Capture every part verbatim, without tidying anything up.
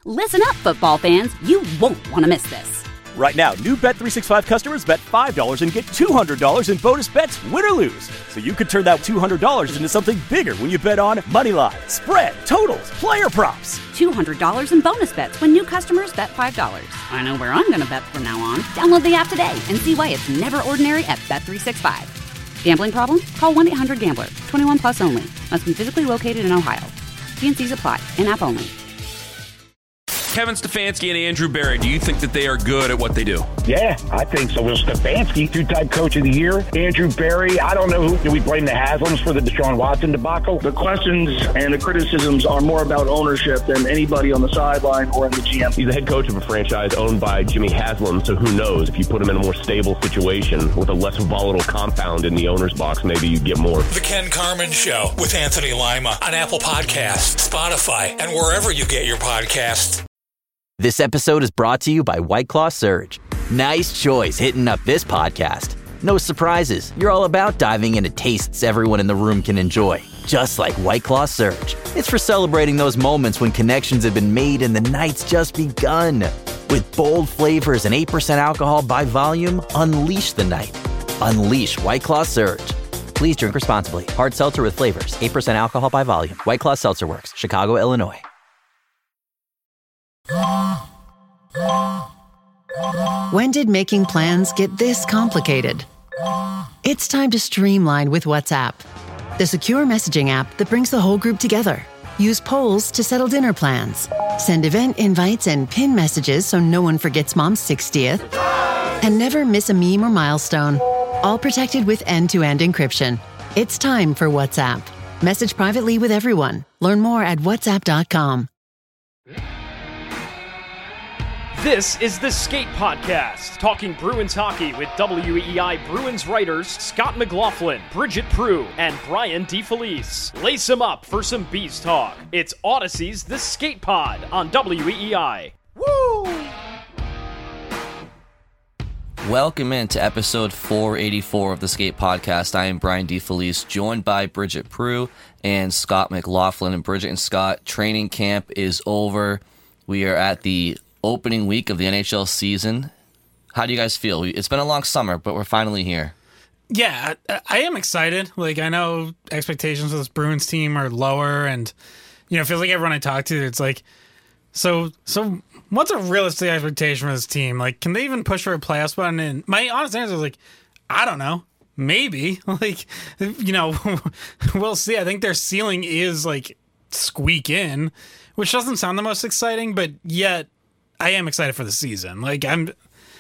Listen up, football fans. You won't want to miss this. Right now, new Bet three sixty-five customers bet five dollars and get two hundred dollars in bonus bets, win or lose. So you could turn that two hundred dollars into something bigger when you bet on money line, spread, totals, player props. two hundred dollars in bonus bets when new customers bet five dollars. I know where I'm going to bet from now on. Download the app today and see why it's never ordinary at Bet three sixty-five. Gambling problem? Call one eight hundred gambler. twenty-one plus only. Must be physically located in Ohio. T and C's apply. In-app only. Kevin Stefanski and Andrew Berry, do you think that they are good at what they do? Yeah, I think so. Well, Stefanski, two-time coach of the year. Andrew Berry, I don't know who. Do we blame the Haslams for the Deshaun Watson debacle? The questions and the criticisms are more about ownership than anybody on the sideline or in the G M. He's the head coach of a franchise owned by Jimmy Haslam, so who knows? If you put him in a more stable situation with a less volatile compound in the owner's box, maybe you get more. The Ken Carman Show with Anthony Lima on Apple Podcasts, Spotify, and wherever you get your podcasts. This episode is brought to you by White Claw Surge. Nice choice hitting up this podcast. No surprises. You're all about diving into tastes everyone in the room can enjoy. Just like White Claw Surge. It's for celebrating those moments when connections have been made and the night's just begun. With bold flavors and eight percent alcohol by volume, unleash the night. Unleash White Claw Surge. Please drink responsibly. Hard seltzer with flavors. eight percent alcohol by volume. White Claw Seltzer Works. Chicago, Illinois. When did making plans get this complicated? It's time to streamline with WhatsApp, the secure messaging app that brings the whole group together. Use polls to settle dinner plans. Send event invites and pin messages so no one forgets Mom's sixtieth. And never miss a meme or milestone. All protected with end-to-end encryption. It's time for WhatsApp. Message privately with everyone. Learn more at whatsapp dot com. This is the Skate Podcast, talking Bruins hockey with W E I Bruins writers Scott McLaughlin, Bridget Prue, and Brian DeFelice. Lace them up for some Bees talk. It's Odyssey's The Skate Pod on W E I. Woo! Welcome into episode four eighty-four of the Skate Podcast. I am Brian DeFelice, joined by Bridget Prue and Scott McLaughlin. And Bridget and Scott, training camp is over. We are at the opening week of the N H L season. How do you guys feel? It's been a long summer, but we're finally here. Yeah, I, I am excited. Like, I know expectations for this Bruins team are lower, and, you know, it feels like everyone I talk to, it's like, so, so what's a realistic expectation for this team? Like, can they even push for a playoff spot? And my honest answer is, like, I don't know. Maybe. Like, you know, we'll see. I think their ceiling is, like, squeak in, which doesn't sound the most exciting, but yet I am excited for the season. Like, I'm,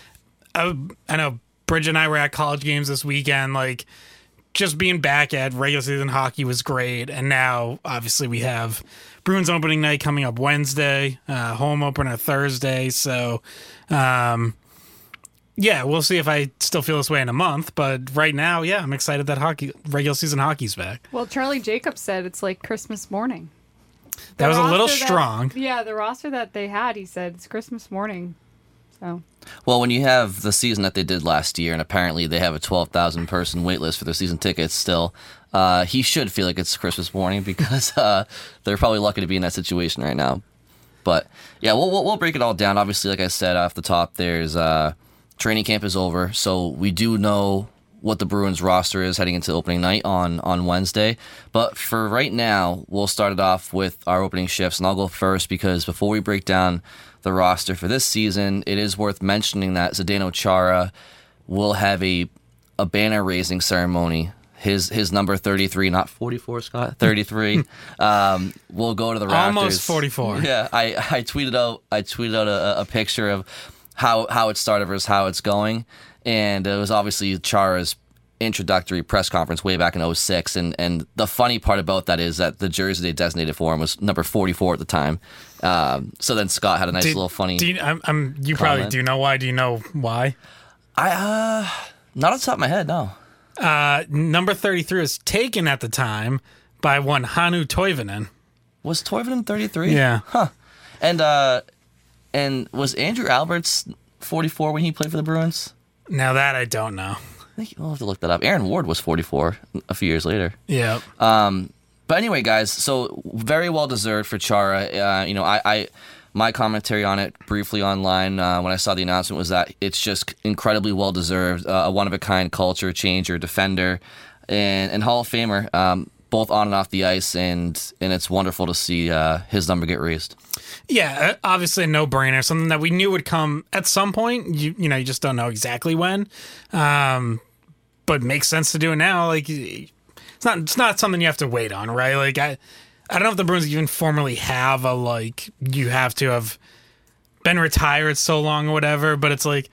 I, I know Bridget and I were at college games this weekend. Like, just being back at regular season hockey was great. And now, obviously, we have Bruins opening night coming up Wednesday, uh, home opener Thursday. So, um, yeah, we'll see if I still feel this way in a month. But right now, yeah, I'm excited that hockey, regular season hockey's back. Well, Charlie Jacobs said it's like Christmas morning. That The was a little roster that- strong. Yeah, the roster that they had, he said, it's Christmas morning. So, Well, when you have the season that they did last year, and apparently they have a twelve thousand person wait list for their season tickets still, uh, he should feel like it's Christmas morning because uh, they're probably lucky to be in that situation right now. But, yeah, we'll, we'll, we'll break it all down. Obviously, like I said off the top, there's uh, training camp is over, so we do know what the Bruins roster is heading into opening night on, on Wednesday. But for right now, we'll start it off with our opening shifts, and I'll go first because before we break down the roster for this season, it is worth mentioning that Zdeno Chara will have a a banner raising ceremony. His his number thirty-three, not forty-four, Scott, thirty-three, um, will go to the Raptors. Almost forty-four. Yeah, I, I tweeted out I tweeted out a, a picture of how how it started versus how it's going. And it was obviously Chara's introductory press conference way back in oh six. And, and the funny part about that is that the jersey they designated for him was number forty-four at the time. Um, so then Scott had a nice Do- little funny Do you, I'm, I'm, you comment. probably do you know why? Do you know why? I uh, not off the top of my head, no. Uh, number thirty-three was taken at the time by one Hannu Toivonen. Was Toivonen thirty-three? Yeah. Huh. And uh, and was Andrew Alberts forty-four when he played for the Bruins? Now that I don't know. I think we'll have to look that up. Aaron Ward was forty-four a few years later. Yeah. Um, but anyway, guys, so very well deserved for Chara. Uh, you know, I, I my commentary on it briefly online uh, when I saw the announcement was that it's just incredibly well deserved, uh, a one of a kind culture changer, defender, and and Hall of Famer, um, both on and off the ice, and and it's wonderful to see uh, his number get raised. Yeah, obviously a no-brainer, something that we knew would come at some point. You you know, you just don't know exactly when, um, but makes sense to do it now. Like, it's not it's not something you have to wait on, right? Like, I I don't know if the Bruins even formally have a like you have to have been retired so long or whatever, but it's like,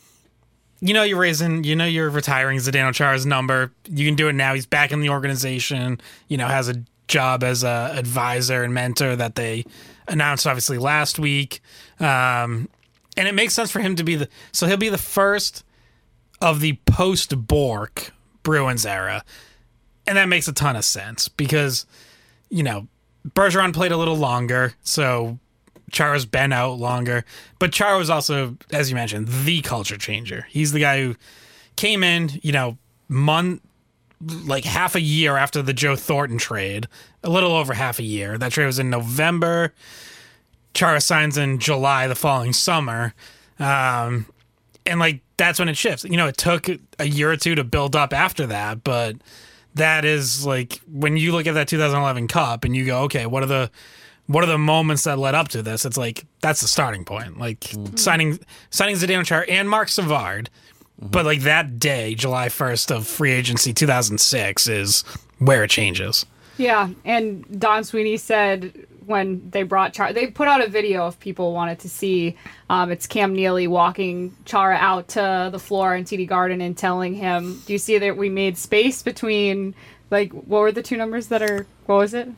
you know, you're raising, you know, you're retiring Zdeno Chara's number. You can do it now. He's back in the organization. You know, has a job as a advisor and mentor that they announced obviously last week, um, and it makes sense for him to be the. So he'll be the first of the post Bourque Bruins era, and that makes a ton of sense because, you know, Bergeron played a little longer, so Chara's been out longer. But Chara was also, as you mentioned, the culture changer. He's the guy who came in, you know, month. like half a year after the Joe Thornton trade, a little over half a year. That trade was in November. Chara signs in July the following summer. Um, and like, that's when it shifts. You know, it took a year or two to build up after that, but that is like, when you look at that two thousand eleven Cup and you go, okay, what are the, what are the moments that led up to this? It's like, that's the starting point. Like mm-hmm. signing, signing Zdeno Chara and Marc Savard. Mm-hmm. But like that day, July first of free agency two thousand six is where it changes. Yeah, and Don Sweeney said when they brought Chara, they put out a video if people wanted to see. Um, it's Cam Neely walking Chara out to the floor in T D Garden and telling him, do you see that we made space between, like, what were the two numbers that are, what was it?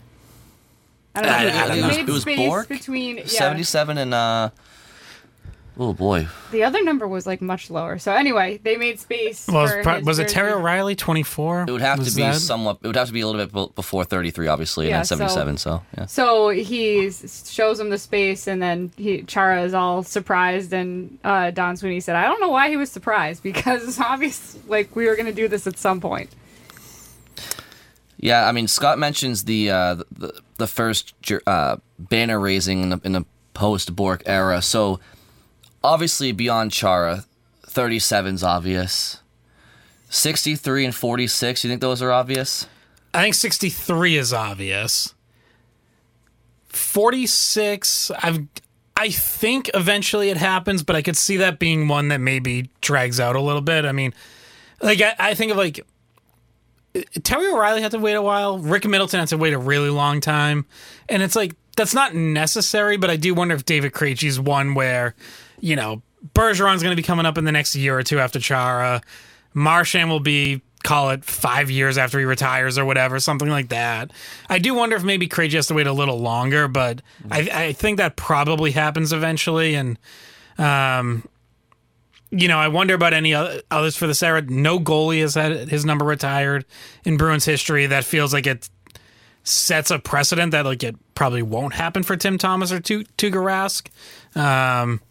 I don't know. I, I, I, we it was, made it was space Bourque, between, yeah. seventy-seven and, uh, oh boy. The other number was like much lower. So anyway, they made space. Well, for was, pro- his was it jersey. Terry O'Reilly twenty-four? It would have was to be that? somewhat. It would have to be a little bit before thirty-three, obviously, and Yeah, then seventy-seven. So, so yeah. So he s- shows him the space, and then he, Chara is all surprised, and uh, Don Sweeney said, "I don't know why he was surprised because it's obvious, like we were going to do this at some point." Yeah, I mean, Scott mentions the uh, the, the first uh, banner raising in the, in the post Bourque era. So obviously, beyond Chara, thirty-seven's obvious. sixty-three and forty-six, you think those are obvious? I think sixty-three is obvious. forty-six, I've, I think eventually it happens, but I could see that being one that maybe drags out a little bit. I mean, like, I, I think of, like, Terry O'Reilly had to wait a while. Rick Middleton had to wait a really long time. And it's like, that's not necessary, but I do wonder if David Krejci's one where, you know, Bergeron's going to be coming up in the next year or two after Chara. Marchand will be, call it, five years after he retires or whatever, something like that. I do wonder if maybe Krejci has to wait a little longer, but I, I think that probably happens eventually. And, um, you know, I wonder about any others for this era. No goalie has had his number retired in Bruins history. That feels like it sets a precedent that, like, it probably won't happen for Tim Thomas or Tuukka Rask. Um,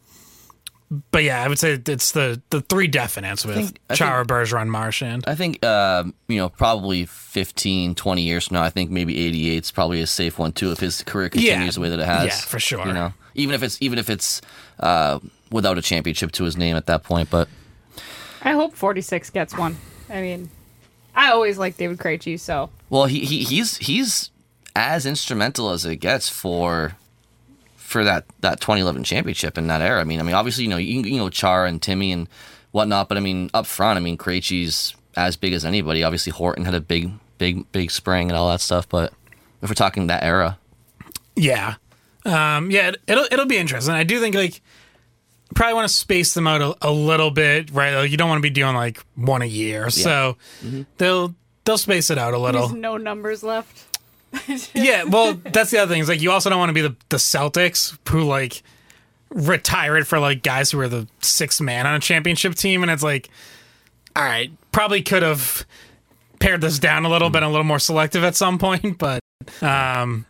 but yeah, I would say it's the, the three definites with think, Chara, think, Bergeron, Marchand. I think, uh, you know, probably fifteen, twenty years from now, I think maybe eighty-eight is probably a safe one too if his career continues yeah. the way that it has. Yeah, for sure. You know, even if it's even if it's uh, without a championship to his name at that point. But I hope forty-six gets one. I mean, I always like David Krejci, so. Well, he, he he's he's as instrumental as it gets for for that, that twenty eleven championship in that era. I mean, I mean, obviously, you know, you, you know, Chara and Timmy and whatnot, but I mean, up front, I mean, Krejci's as big as anybody. Obviously, Horton had a big, big, big spring and all that stuff. But if we're talking that era, yeah, um, yeah, it, it'll it'll be interesting. I do think like probably want to space them out a, a little bit, right? Like, you don't want to be doing like one a year, yeah. so mm-hmm. they'll they'll space it out a little. There's no numbers left. Yeah, well, that's the other thing. Is like you also don't want to be the, the Celtics who like retire it for like guys who are the sixth man on a championship team, and it's like, all right, probably could have pared this down a little, mm. been a little more selective at some point, but um,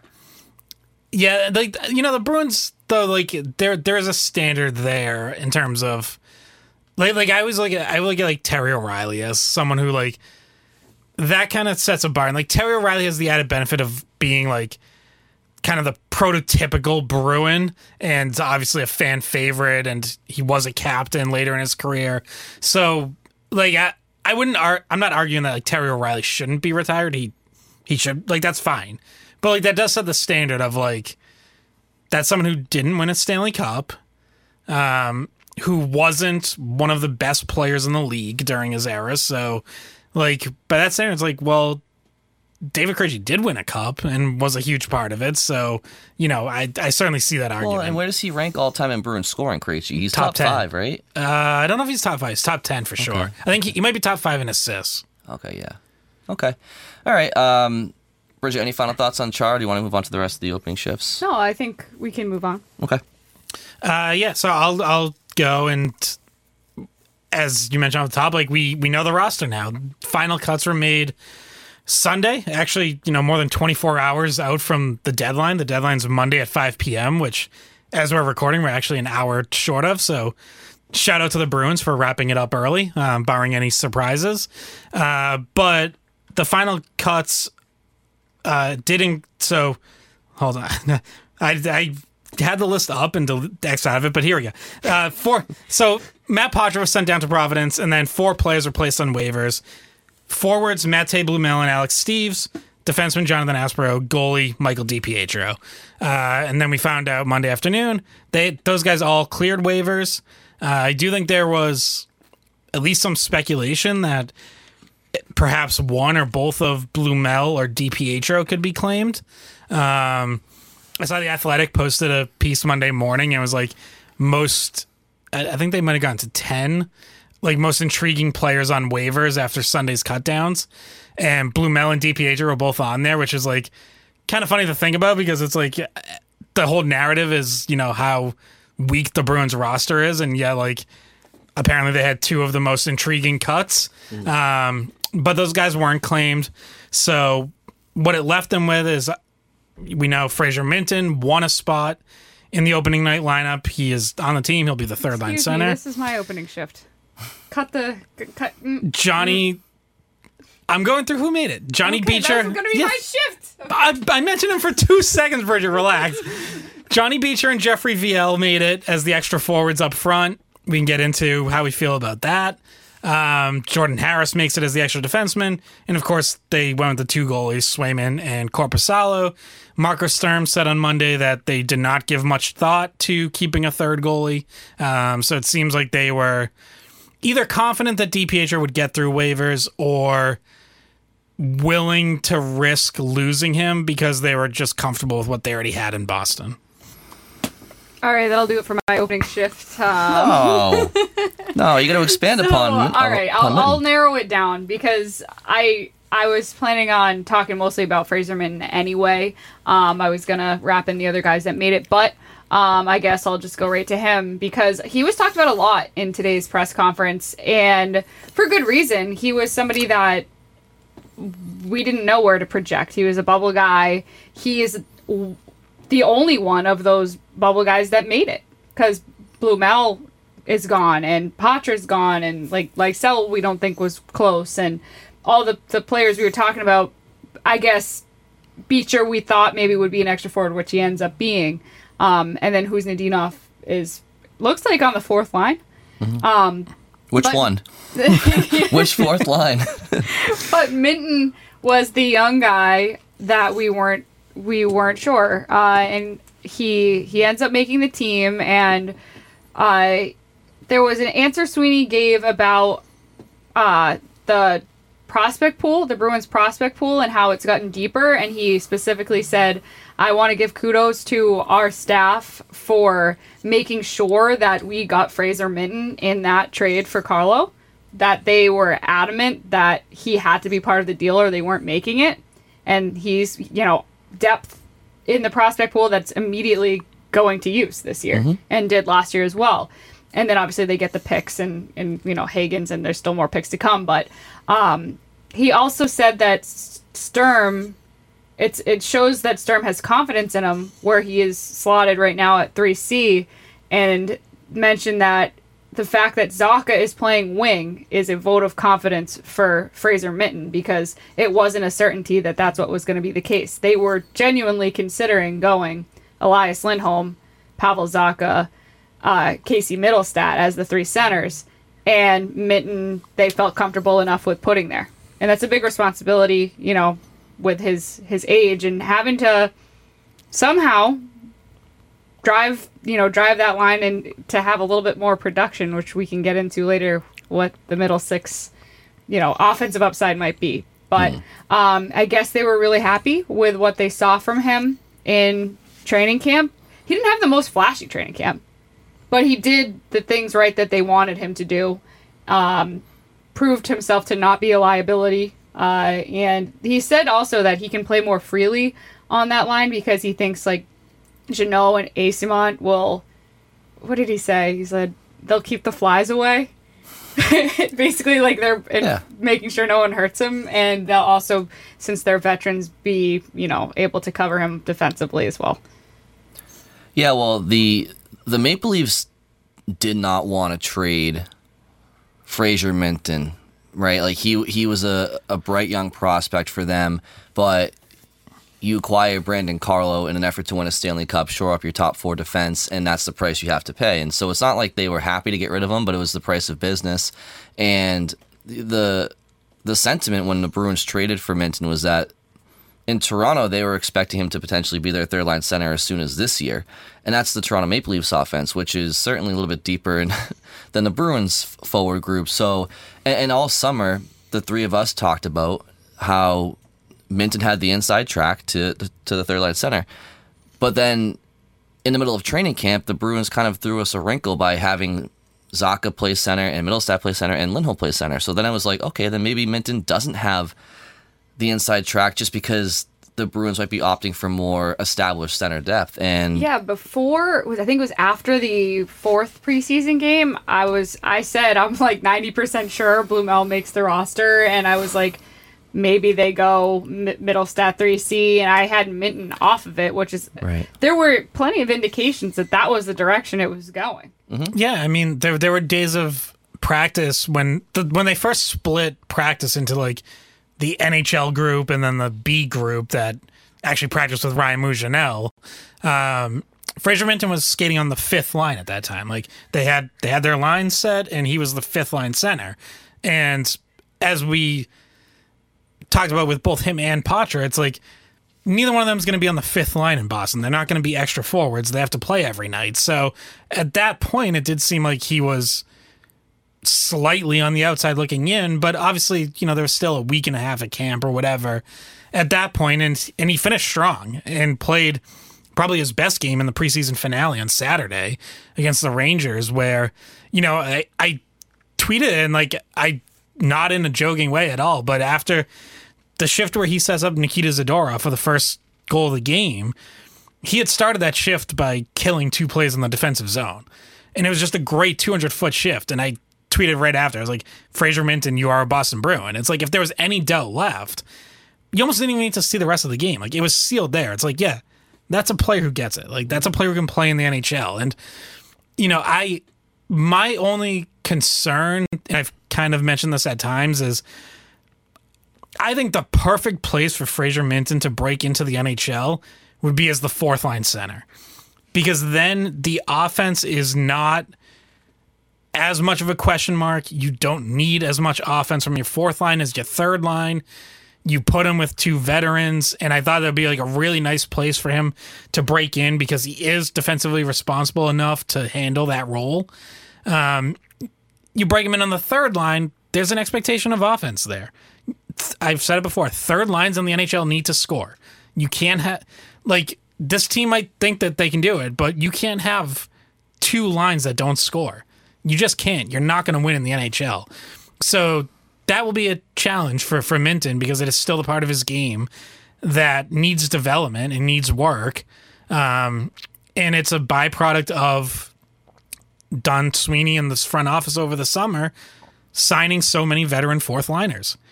yeah, like you know the Bruins though, like there there is a standard there in terms of like like I always look at I look at like Terry O'Reilly as someone who like. That kind of sets a bar. And like Terry O'Reilly has the added benefit of being like kind of the prototypical Bruin, and obviously a fan favorite, and he was a captain later in his career. So, like, I, I wouldn't. Ar- I'm not arguing that like Terry O'Reilly shouldn't be retired. He he should. Like, that's fine. But like that does set the standard of like that's someone who didn't win a Stanley Cup, um, who wasn't one of the best players in the league during his era. So, like, by that standard, it's like, well, David Krejci did win a cup and was a huge part of it. So, you know, I I certainly see that argument. Well, and where does he rank all time in Bruins scoring, Krejci? He's Top top, ten. five, right? Uh, I don't know if he's top five. He's top ten for sure. Okay. I think he, he might be top five in assists. Okay, yeah. Okay. All right. Um, Bridget, any final thoughts on Char? Do you want to move on to the rest of the opening shifts? No, I think we can move on. Okay. Uh, yeah, so I'll I'll go, and as you mentioned off the top, like we we know the roster now. Final cuts were made Sunday, actually, you know, more than twenty-four hours out from the deadline. The deadline's Monday at five p.m., which, as we're recording, we're actually an hour short of. So shout out to the Bruins for wrapping it up early, um, barring any surprises. Uh, but the final cuts uh, didn't. So hold on. I, I had the list up and X out of it, but here we go. Uh, four. So Matt Poitras was sent down to Providence, and then four players were placed on waivers. Forwards, Mattei Blumel and Alex Steeves. Defenseman, Jonathan Aspero. Goalie, Michael DiPietro. Uh, and then we found out Monday afternoon, they those guys all cleared waivers. Uh, I do think there was at least some speculation that perhaps one or both of Blumel or DiPietro could be claimed. Um, I saw The Athletic posted a piece Monday morning, and it was like most, I think they might have gotten to ten, like most intriguing players on waivers after Sunday's cutdowns. And Blumel and DiPietro were both on there, which is like kind of funny to think about because it's like the whole narrative is, you know, how weak the Bruins roster is. And yeah, like apparently they had two of the most intriguing cuts. Mm. Um, but those guys weren't claimed. So what it left them with is we know Fraser Minton won a spot in the opening night lineup. He is on the team. He'll be the third Excuse line me, center. this is my opening shift. Cut the cut. Mm, Johnny. Mm. I'm going through who made it. Johnny okay, Beecher. That's going to be Yeah. my shift. I, I mentioned him for two seconds, Bridget. Relax. Johnny Beecher and Jeffrey Viel made it as the extra forwards up front. We can get into how we feel about that. Um, Jordan Harris makes it as the extra defenseman. And, of course, they went with the two goalies, Swayman and Korpisalo. Marco Sturm said on Monday that they did not give much thought to keeping a third goalie. Um, so it seems like they were either confident that DiPietro would get through waivers or willing to risk losing him because they were just comfortable with what they already had in Boston. All right, that'll do it for my opening shift. Um, No. No, you got to expand so, upon. All right, upon I'll, I'll narrow it down because I I was planning on talking mostly about Fraser Minton anyway. Um, I was gonna wrap in the other guys that made it, but um, I guess I'll just go right to him because he was talked about a lot in today's press conference, and for good reason. He was somebody that we didn't know where to project. He was a bubble guy. He is the only one of those bubble guys that made it because Blumel is gone and Poitras's gone and like Lysell we don't think was close and all the, the players we were talking about, I guess Beecher we thought maybe would be an extra forward, which he ends up being. Um, and then Kuznetsov is looks like on the fourth line. Mm-hmm. Um, Which but, one? Which fourth line? But Minton was the young guy that we weren't we weren't sure, uh, and he he ends up making the team. And uh, there was an answer Sweeney gave about uh, the prospect pool, the Bruins prospect pool, and how it's gotten deeper. And he specifically said, "I want to give kudos to our staff for making sure that we got Fraser Minton in that trade for Carlo. That they were adamant that he had to be part of the deal or they weren't making it. And he's, you know, depth in the prospect pool that's immediately going to use this year mm-hmm. and did last year as well. And then obviously they get the picks and, and you know, Hagens, and there's still more picks to come. But um, he also said that Sturm, it's it shows that Sturm has confidence in him where he is slotted right now at three C, and mentioned that the fact that Zacha is playing wing is a vote of confidence for Fraser Minten, because it wasn't a certainty that that's what was going to be the case. They were genuinely considering going Elias Lindholm, Pavel Zacha, uh, Casey Middlestat as the three centers, and Minten they felt comfortable enough with putting there. And that's a big responsibility, you know, with his, his age and having to somehow drive, you know, drive that line and to have a little bit more production, which we can get into later, what the middle six, you know, offensive upside might be. But mm. um, I guess they were really happy with what they saw from him in training camp. He didn't have the most flashy training camp, but he did the things right that they wanted him to do. Um, proved himself to not be a liability. Uh, and he said also that he can play more freely on that line because he thinks like Jeannot and Eyssimont will, what did he say? He said they'll keep the flies away. Basically, like they're yeah. making sure no one hurts him, and they'll also, since they're veterans, be, you know, able to cover him defensively as well. Yeah, well, the the Maple Leafs did not want to trade Fraser Minten, right? Like he he was a, a bright young prospect for them, but you acquire Brandon Carlo in an effort to win a Stanley Cup, shore up your top four defense, and that's the price you have to pay. And so it's not like they were happy to get rid of him, but it was the price of business. And the the sentiment when the Bruins traded for Minten was that in Toronto, they were expecting him to potentially be their third-line center as soon as this year. And that's the Toronto Maple Leafs offense, which is certainly a little bit deeper in, than the Bruins forward group. So, and, and all summer, the three of us talked about how Minten had the inside track to to the third line center. But then in the middle of training camp, the Bruins kind of threw us a wrinkle by having Zacha play center and Middlestat play center and Lindholm play center. So then I was like, okay, then maybe Minten doesn't have the inside track just because the Bruins might be opting for more established center depth. And yeah, before, I think it was after the fourth preseason game, I was I said I'm like ninety percent sure Blumel makes the roster, and I was like, maybe they go Middlestat three C, and I had Minten off of it, which is, right. There were plenty of indications that that was the direction it was going. Mm-hmm. Yeah, I mean, there there were days of practice when the, when they first split practice into like the N H L group and then the B group that actually practiced with Ryan Mougenel. Um, Fraser Minten was skating on the fifth line at that time. Like they had they had their line set, and he was the fifth line center. And as we talked about with both him and Poitras, it's like neither one of them is going to be on the fifth line in Boston. They're not going to be extra forwards. They have to play every night. So at that point, it did seem like he was slightly on the outside looking in, but obviously, you know, there was still a week and a half at camp or whatever at that point, and and he finished strong and played probably his best game in the preseason finale on Saturday against the Rangers, where, you know, I, I tweeted and like I not in a joking way at all, but after the shift where he sets up Nikita Zadorov for the first goal of the game, he had started that shift by killing two plays in the defensive zone. And it was just a great two hundred foot shift. And I tweeted right after, I was like, Fraser Minten, you are a Boston Bruin. It's like, if there was any doubt left, you almost didn't even need to see the rest of the game. Like, it was sealed there. It's like, yeah, that's a player who gets it. Like, that's a player who can play in the N H L. And, you know, I, my only concern, and I've kind of mentioned this at times, is I think the perfect place for Fraser Minten to break into the N H L would be as the fourth line center, because then the offense is not as much of a question mark. You don't need as much offense from your fourth line as your third line. You put him with two veterans, and I thought that'd be like a really nice place for him to break in because he is defensively responsible enough to handle that role. Um, you break him in on the third line, there's an expectation of offense there. I've said it before, third lines in the N H L need to score. You can't have, like, this team might think that they can do it, but you can't have two lines that don't score. You just can't. You're not going to win in the N H L. So that will be a challenge for, for Minten, because it is still a part of his game that needs development and needs work. Um, and it's a byproduct of Don Sweeney and this front office over the summer signing so many veteran fourth liners.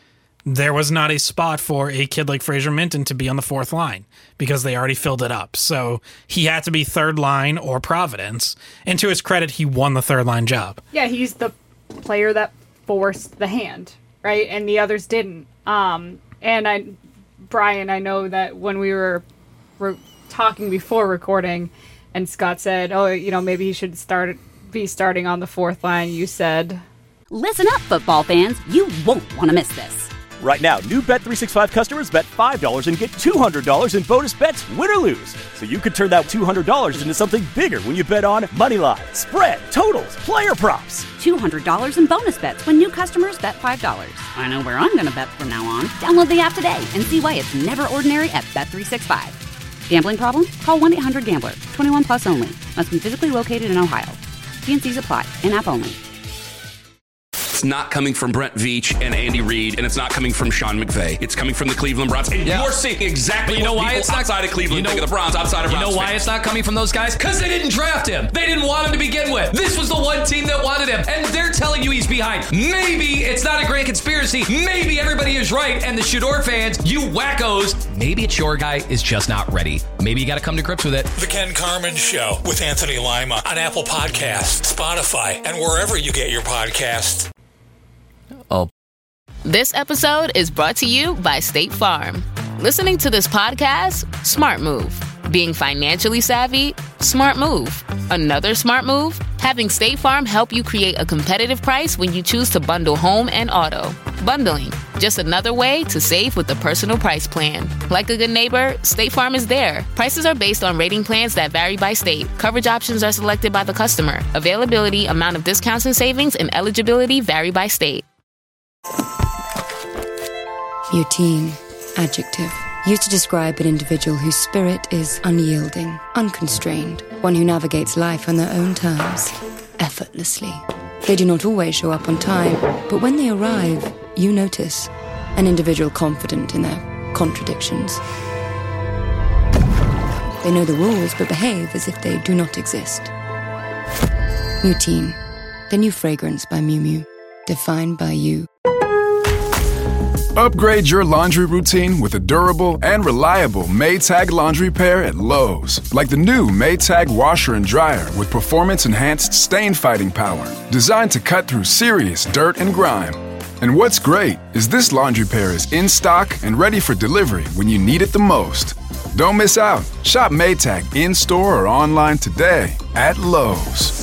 there was not a spot for a kid like Fraser Minton to be on the fourth line because they already filled it up. So he had to be third line or Providence. And to his credit, he won the third line job. Yeah, he's the player that forced the hand, right? And the others didn't. Um, and I, Brian, I know that when we were, were talking before recording, and Scott said, "Oh, you know, maybe he should start be starting on the fourth line," you said, "Listen up, football fans. You won't want to miss this." Right now, new Bet three sixty-five customers bet five dollars and get two hundred dollars in bonus bets, win or lose. So you could turn that two hundred dollars into something bigger when you bet on Moneyline, spread, totals, player props. two hundred dollars in bonus bets when new customers bet five dollars. I know where I'm going to bet from now on. Download the app today and see why it's never ordinary at Bet three sixty-five. Gambling problem? Call one eight hundred gambler. twenty-one plus only. Must be physically located in Ohio. T and C's apply. In-app only. It's not coming from Brent Veach and Andy Reid, and it's not coming from Sean McVay. It's coming from the Cleveland Browns. And yeah. you're seeing exactly but you know what why people it's not, outside of Cleveland you know, think of the Browns, outside of You Browns know why fans. it's not coming from those guys? Because they didn't draft him. They didn't want him to begin with. This was the one team that wanted him, and they're telling you he's behind. Maybe it's not a grand conspiracy. Maybe everybody is right, and the Shador fans, you wackos, maybe it's your guy is just not ready. Maybe you got to come to grips with it. The Ken Carman Show with Anthony Lima on Apple Podcasts, Spotify, and wherever you get your podcasts. Oh. This episode is brought to you by State Farm. Listening to this podcast? Smart move. Being financially savvy? Smart move. Another smart move? Having State Farm help you create a competitive price when you choose to bundle home and auto. Bundling. Just another way to save with the Personal Price Plan. Like a good neighbor, State Farm is there. Prices are based on rating plans that vary by state. Coverage options are selected by the customer. Availability, amount of discounts and savings, and eligibility vary by state. Routine. Adjective. Used to describe an individual whose spirit is unyielding, unconstrained, one who navigates life on their own terms, effortlessly. They do not always show up on time, but when they arrive, you notice an individual confident in their contradictions. They know the rules, but behave as if they do not exist. Routine. The new fragrance by Miu Miu. Defined by you. Upgrade your laundry routine with a durable and reliable Maytag laundry pair at Lowe's. Like the new Maytag washer and dryer with performance-enhanced stain-fighting power. Designed to cut through serious dirt and grime. And what's great is this laundry pair is in stock and ready for delivery when you need it the most. Don't miss out. Shop Maytag in-store or online today at Lowe's.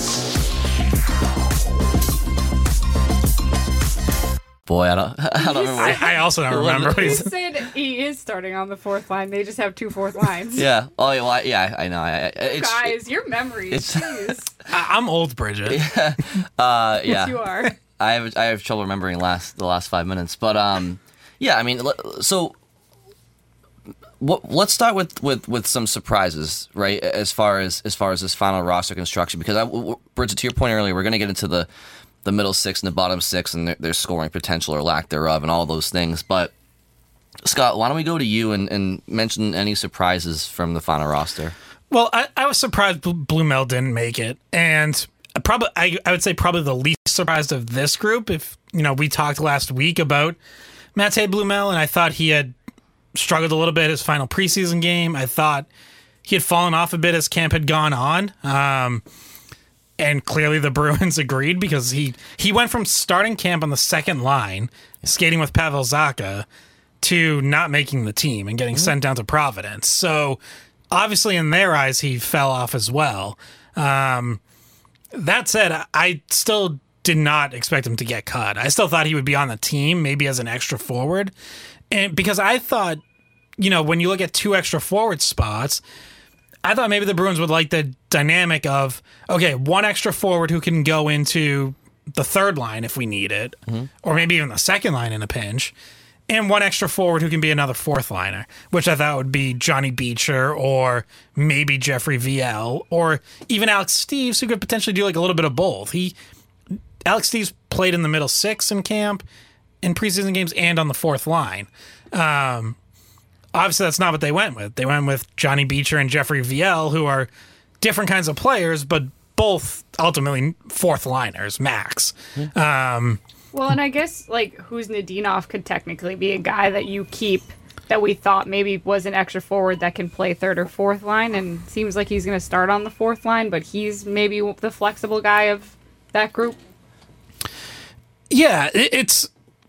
Boy, I don't, I don't remember. I, I also don't remember. What He he's said he is starting on the fourth line. They just have two fourth lines. Yeah. Oh, well, I, yeah. I know. I, it's, Guys, your memories. it's- Jeez. I, I'm old, Bridget. Yeah. Uh, yeah. Yes, you are. I have I have trouble remembering last the last five minutes, but um, yeah. I mean, le- so what, let's start with, with, with some surprises, right? As far as as far as this final roster construction, because I, w- Bridget, to your point earlier, we're going to get into the the middle six and the bottom six and their, their scoring potential or lack thereof and all those things. But Scott, why don't we go to you and, and mention any surprises from the final roster? Well, I, I was surprised Bl- Blumel didn't make it, and I probably I, I would say probably the least surprised of this group. If you know, we talked last week about Mate Blumel, and I thought he had struggled a little bit his final preseason game. I thought he had fallen off a bit as camp had gone on. Um, And clearly the Bruins agreed because he, he went from starting camp on the second line, skating with Pavel Zacha, to not making the team and getting mm-hmm. sent down to Providence. So obviously in their eyes, he fell off as well. Um, that said, I, I still did not expect him to get cut. I still thought he would be on the team, maybe as an extra forward. And because I thought, you know, when you look at two extra forward spots, I thought maybe the Bruins would like the dynamic of, okay, one extra forward who can go into the third line if we need it, mm-hmm. or maybe even the second line in a pinch, and one extra forward who can be another fourth liner, which I thought would be Johnny Beecher or maybe Jeffrey Viel or even Alex Steeves, who could potentially do like a little bit of both. He Alex Steeves played in the middle six in camp, in preseason games, and on the fourth line. Um, Obviously, that's not what they went with. They went with Johnny Beecher and Jeffrey Viel, who are different kinds of players, but both ultimately fourth liners, max. Mm-hmm. Um, Well, and I guess, like, Khusnutdinov could technically be a guy that you keep that we thought maybe was an extra forward that can play third or fourth line, and seems like he's going to start on the fourth line, but he's maybe the flexible guy of that group. Yeah, it's...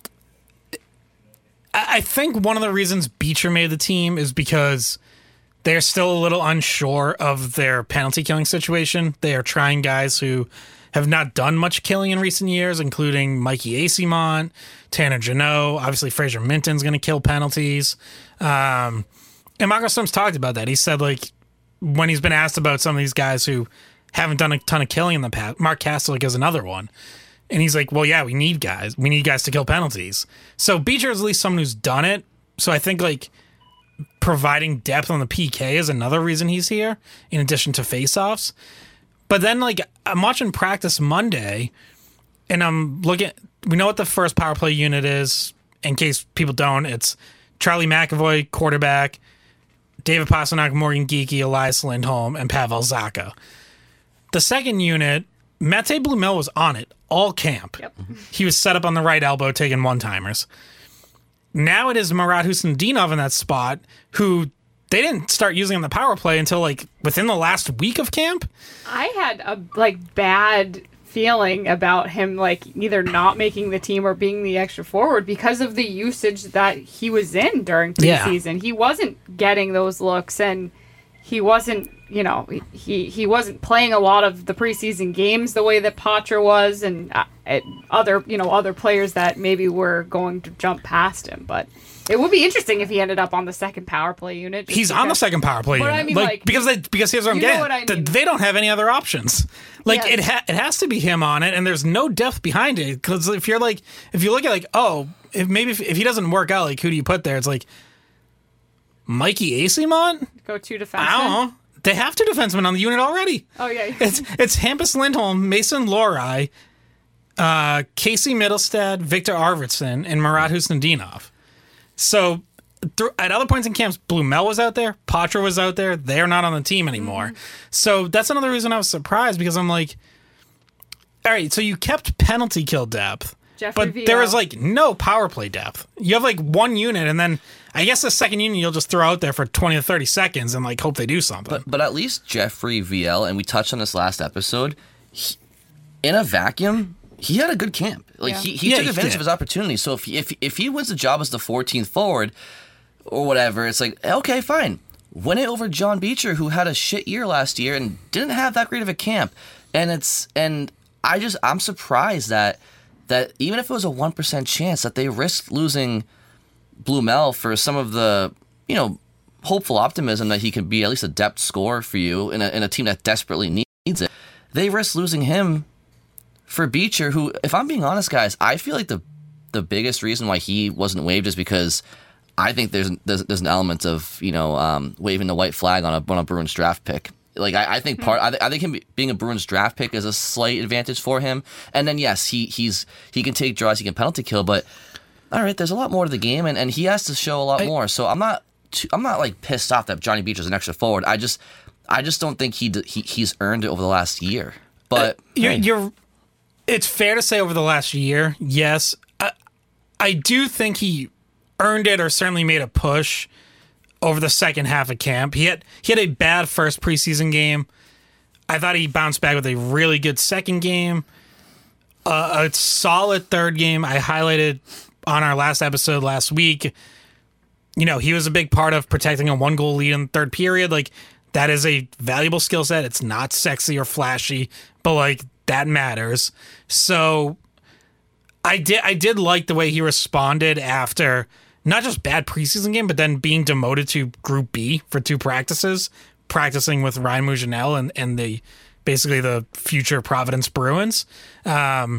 I think one of the reasons Beecher made the team is because they're still a little unsure of their penalty killing situation. They are trying guys who have not done much killing in recent years, including Mikey Eyssimont, Tanner Jeannot. Obviously, Fraser Minton's going to kill penalties. Um, and Marco Sturm's talked about that. He said, like, when he's been asked about some of these guys who haven't done a ton of killing in the past, Mark Kastelic is another one. And he's like, well, yeah, we need guys. We need guys to kill penalties. So Beecher is at least someone who's done it. So I think, like, providing depth on the P K is another reason he's here, in addition to faceoffs. But then, like, I'm watching practice Monday, and I'm looking... We know what the first power play unit is. In case people don't, it's Charlie McAvoy, quarterback, David Pastrnak, Morgan Geekie, Elias Lindholm, and Pavel Zacha. The second unit, Mate Blumel was on it all camp. Yep. He was set up on the right elbow taking one-timers. Now it is Marat Khusnutdinov in that spot, who... They didn't start using him in the power play until, like, within the last week of camp. I had a, like, bad feeling about him, like, either not making the team or being the extra forward because of the usage that he was in during preseason. Yeah. He wasn't getting those looks, and he wasn't, you know, he, he wasn't playing a lot of the preseason games the way that Patra was, and uh, other, you know, other players that maybe were going to jump past him, but... It would be interesting if he ended up on the second power play unit. He's on the second power play but unit. I mean, like, like, because they because here's what I'm you know getting. what I mean. They don't have any other options. Like Yes. it ha- it has to be him on it, and there's no depth behind it. Because if you're like if you look at like oh if maybe if, if he doesn't work out, like who do you put there? It's like Mikey Eyssimont. Go two defensemen. I don't know. They have two defensemen on the unit already. Oh yeah. It's it's Hampus Lindholm, Mason Lohrei, uh, Casey Middlestad, Victor Arvidsson, and Marat Khusnutdinov. So. Through, at other points in camps, Blumel was out there, Patra was out there. They're not on the team anymore. Mm-hmm. So that's another reason I was surprised, because I'm like, all right, so you kept penalty kill depth, Jeffrey but V L. there was like no power play depth. You have like one unit, and then I guess the second unit you'll just throw out there for twenty to thirty seconds and like hope they do something. But, but at least Jeffrey V L, and we touched on this last episode, he, in a vacuum, he had a good camp. Like Yeah. he, he Yeah, took he advantage did. of his opportunity. So if if if he wins the job as the fourteenth forward or whatever, it's like, okay, fine. Win it over John Beecher, who had a shit year last year and didn't have that great of a camp. And it's and I just I'm surprised that that even if it was a one percent chance that they risked losing Blumel for some of the, you know, hopeful optimism that he could be at least a depth scorer for you in a in a team that desperately needs it. They risked losing him for Beecher, who, if I'm being honest, guys, I feel like the the biggest reason why he wasn't waived is because I think there's there's, there's an element of, you know, um, waving the white flag on a on a Bruins draft pick. Like I, I think part I, th- I think him being a Bruins draft pick is a slight advantage for him. And then yes, he he's he can take draws, he can penalty kill, but all right, there's a lot more to the game, and, and he has to show a lot I, more. So I'm not too, I'm not like pissed off that Johnny Beecher's an extra forward. I just I just don't think he he he's earned it over the last year. But uh, you're, hey. you're it's fair to say over the last year, yes. I, I do think he earned it, or certainly made a push over the second half of camp. He had he had a bad first preseason game. I thought he bounced back with a really good second game, uh, a solid third game. I highlighted on our last episode last week. You know, he was a big part of protecting a one goal lead in the third period. Like, that is a valuable skill set. It's not sexy or flashy, but like that matters. So I did I did like the way he responded after not just bad preseason game, but then being demoted to Group B for two practices, practicing with Ryan Mougenel and, and the basically the future Providence Bruins. Um,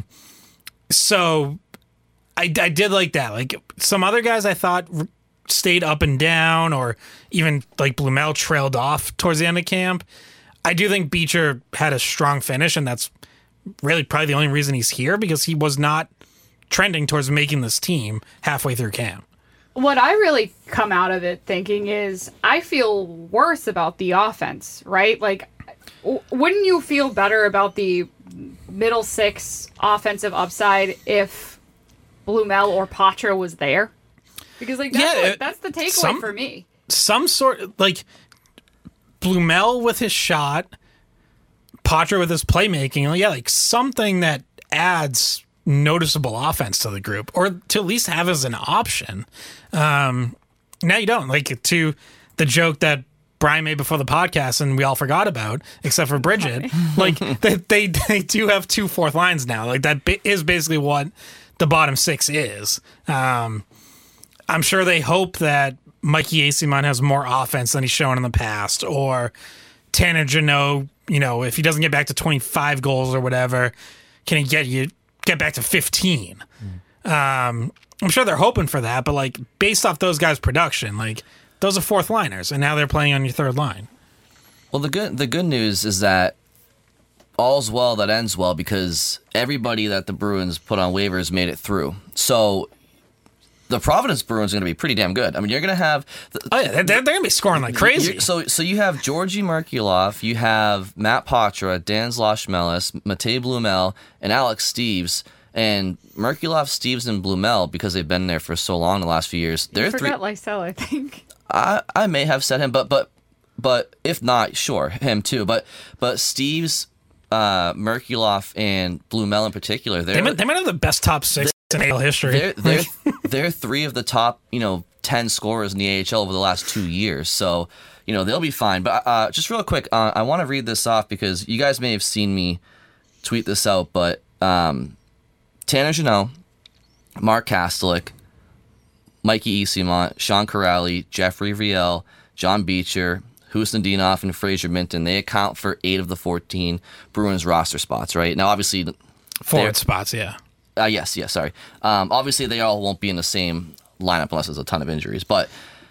so I, I did like that. Like some other guys I thought stayed up and down, or even like Blumel trailed off towards the end of camp. I do think Beecher had a strong finish, and that's really probably the only reason he's here, because he was not trending towards making this team halfway through camp. What I really come out of it thinking is I feel worse about the offense, right? Like, w- wouldn't you feel better about the middle six offensive upside if Blumel or Patra was there? Because like that's, Yeah, what, it- that's the takeaway some- for me. Some sort like Blumel with his shot, Patra with his playmaking. Yeah, like something that adds noticeable offense to the group, or to at least have as an option. Um, now you don't. Like, to the joke that Brian made before the podcast and we all forgot about, except for Bridget. Like, they, they they do have two fourth lines now. Like, that ba- is basically what the bottom six is. Um, I'm sure they hope that Mikey Asimon has more offense than he's shown in the past, or Tanner Jeannot, you know, if he doesn't get back to twenty-five goals or whatever, can he get you get back to fifteen? Mm. Um, I'm sure they're hoping for that, but like based off those guys' production, like those are fourth liners, and now they're playing on your third line. Well, the good the good news is that all's well that ends well, because everybody that the Bruins put on waivers made it through. So the Providence Bruins are going to be pretty damn good. I mean, you're going to have... The, oh, yeah, they're, they're going to be scoring like crazy. So so you have Georgi Merkulov, you have Matt Patra, Dan Zlochmelis, Matej Blumel, and Alex Steeves. And Merkulov, Steeves, and Blumel, because they've been there for so long the last few years, they're You three... forgot Lysell, I think. I, I may have said him, but but but if not, sure, him too. But but Steeves, uh, Merkulov, and Blumel in particular, they're... They might, they might have the best top six in A H L history. They're, they're, they're three of the top, you know, ten scorers in the A H L over the last two years. So, you know, they'll be fine. But uh, just real quick, uh, I want to read this off because you guys may have seen me tweet this out, but um, Tanner Jeannot, Mark Kastelik, Mikey Esimont, Sean Corrali, Jeffrey Viel, John Beecher, Husnudinov, and Fraser Minton, they account for eight of the fourteen Bruins roster spots, right? Now, obviously... Forward spots, yeah. Uh, yes, yes, sorry. Um, obviously, they all won't be in the same lineup unless there's a ton of injuries, but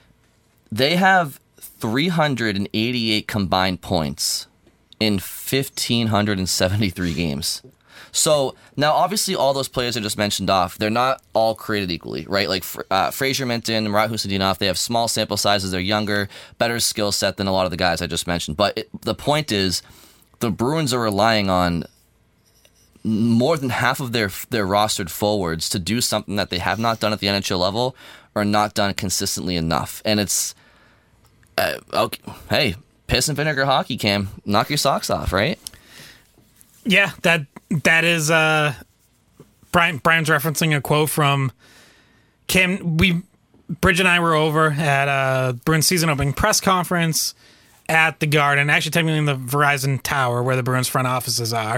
they have three hundred eighty-eight combined points in one thousand five hundred seventy-three games. So, now, obviously, all those players I just mentioned off, they're not all created equally, right? Like, uh, Fraser Minton and Marat Husnudinov, they have small sample sizes, they're younger, better skill set than a lot of the guys I just mentioned. But it, the point is, the Bruins are relying on more than half of their their rostered forwards to do something that they have not done at the N H L level or not done consistently enough. And it's, uh, okay, hey, piss and vinegar hockey, Cam. Knock your socks off, right? Yeah, that that is, uh, Brian, Brian's referencing a quote from Cam. We, Bridget and I were over at uh, Bruins season opening press conference at the Garden, actually technically in the Verizon Tower where the Bruins front offices are.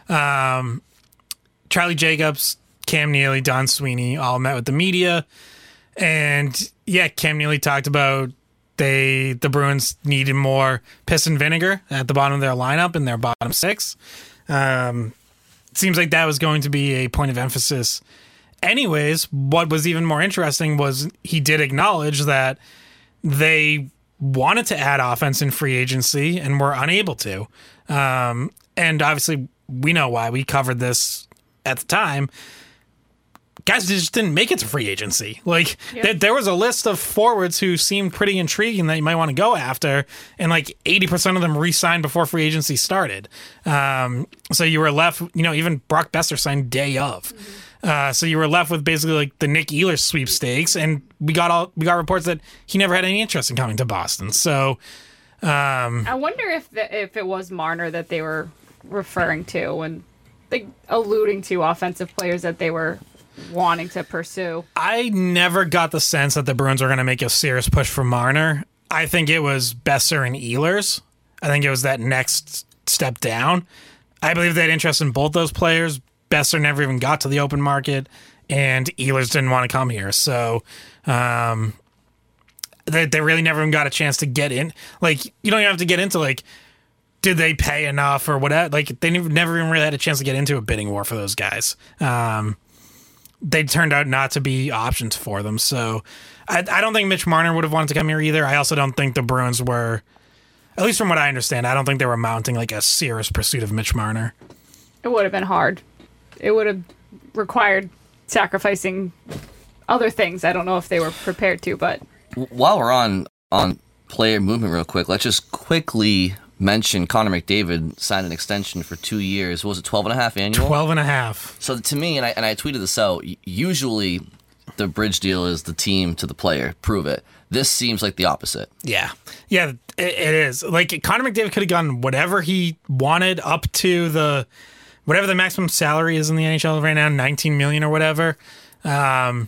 Um, Charlie Jacobs, Cam Neely, Don Sweeney all met with the media, and yeah, Cam Neely talked about they the Bruins needed more piss and vinegar at the bottom of their lineup in their bottom six. Um, it seems like that was going to be a point of emphasis. Anyways, what was even more interesting was he did acknowledge that they wanted to add offense in free agency and were unable to. Um, and obviously, we know why. We covered this at the time. Guys just didn't make it to free agency. Like, Yep. there, there was a list of forwards who seemed pretty intriguing that you might want to go after, and like eighty percent of them re-signed before free agency started. Um, so you were left, you know, even Brock Besser signed day of. Uh, so you were left with basically like the Nick Ehlers sweepstakes, and we got all we got reports that he never had any interest in coming to Boston. So um, I wonder if the, if it was Marner that they were referring to when they alluding to offensive players that they were wanting to pursue. I never got the sense that the Bruins were going to make a serious push for Marner. I think it was Besser and Ehlers. I think it was that next step down. I believe they had interest in both those players. Besser never even got to the open market, and Ehlers didn't want to come here. So um, they, they really never even got a chance to get in. Like, you don't even have to get into, like, did they pay enough or whatever? Like, they never, never even really had a chance to get into a bidding war for those guys. Um, they turned out not to be options for them. So I, I don't think Mitch Marner would have wanted to come here either. I also don't think the Bruins were, at least from what I understand, I don't think they were mounting like a serious pursuit of Mitch Marner. It would have been hard. It would have required sacrificing other things. I don't know if they were prepared to, but While we're on on player movement real quick, let's just quickly mention, Connor McDavid signed an extension for two years. What was it, twelve and a half annual? twelve and a half. So to me, and I, and I tweeted this out, usually the bridge deal is the team to the player. Prove it. This seems like the opposite. Yeah. Yeah, it, it is. Like, Connor McDavid could have gotten whatever he wanted up to the, whatever the maximum salary is in the N H L right now, nineteen million dollars or whatever. Um,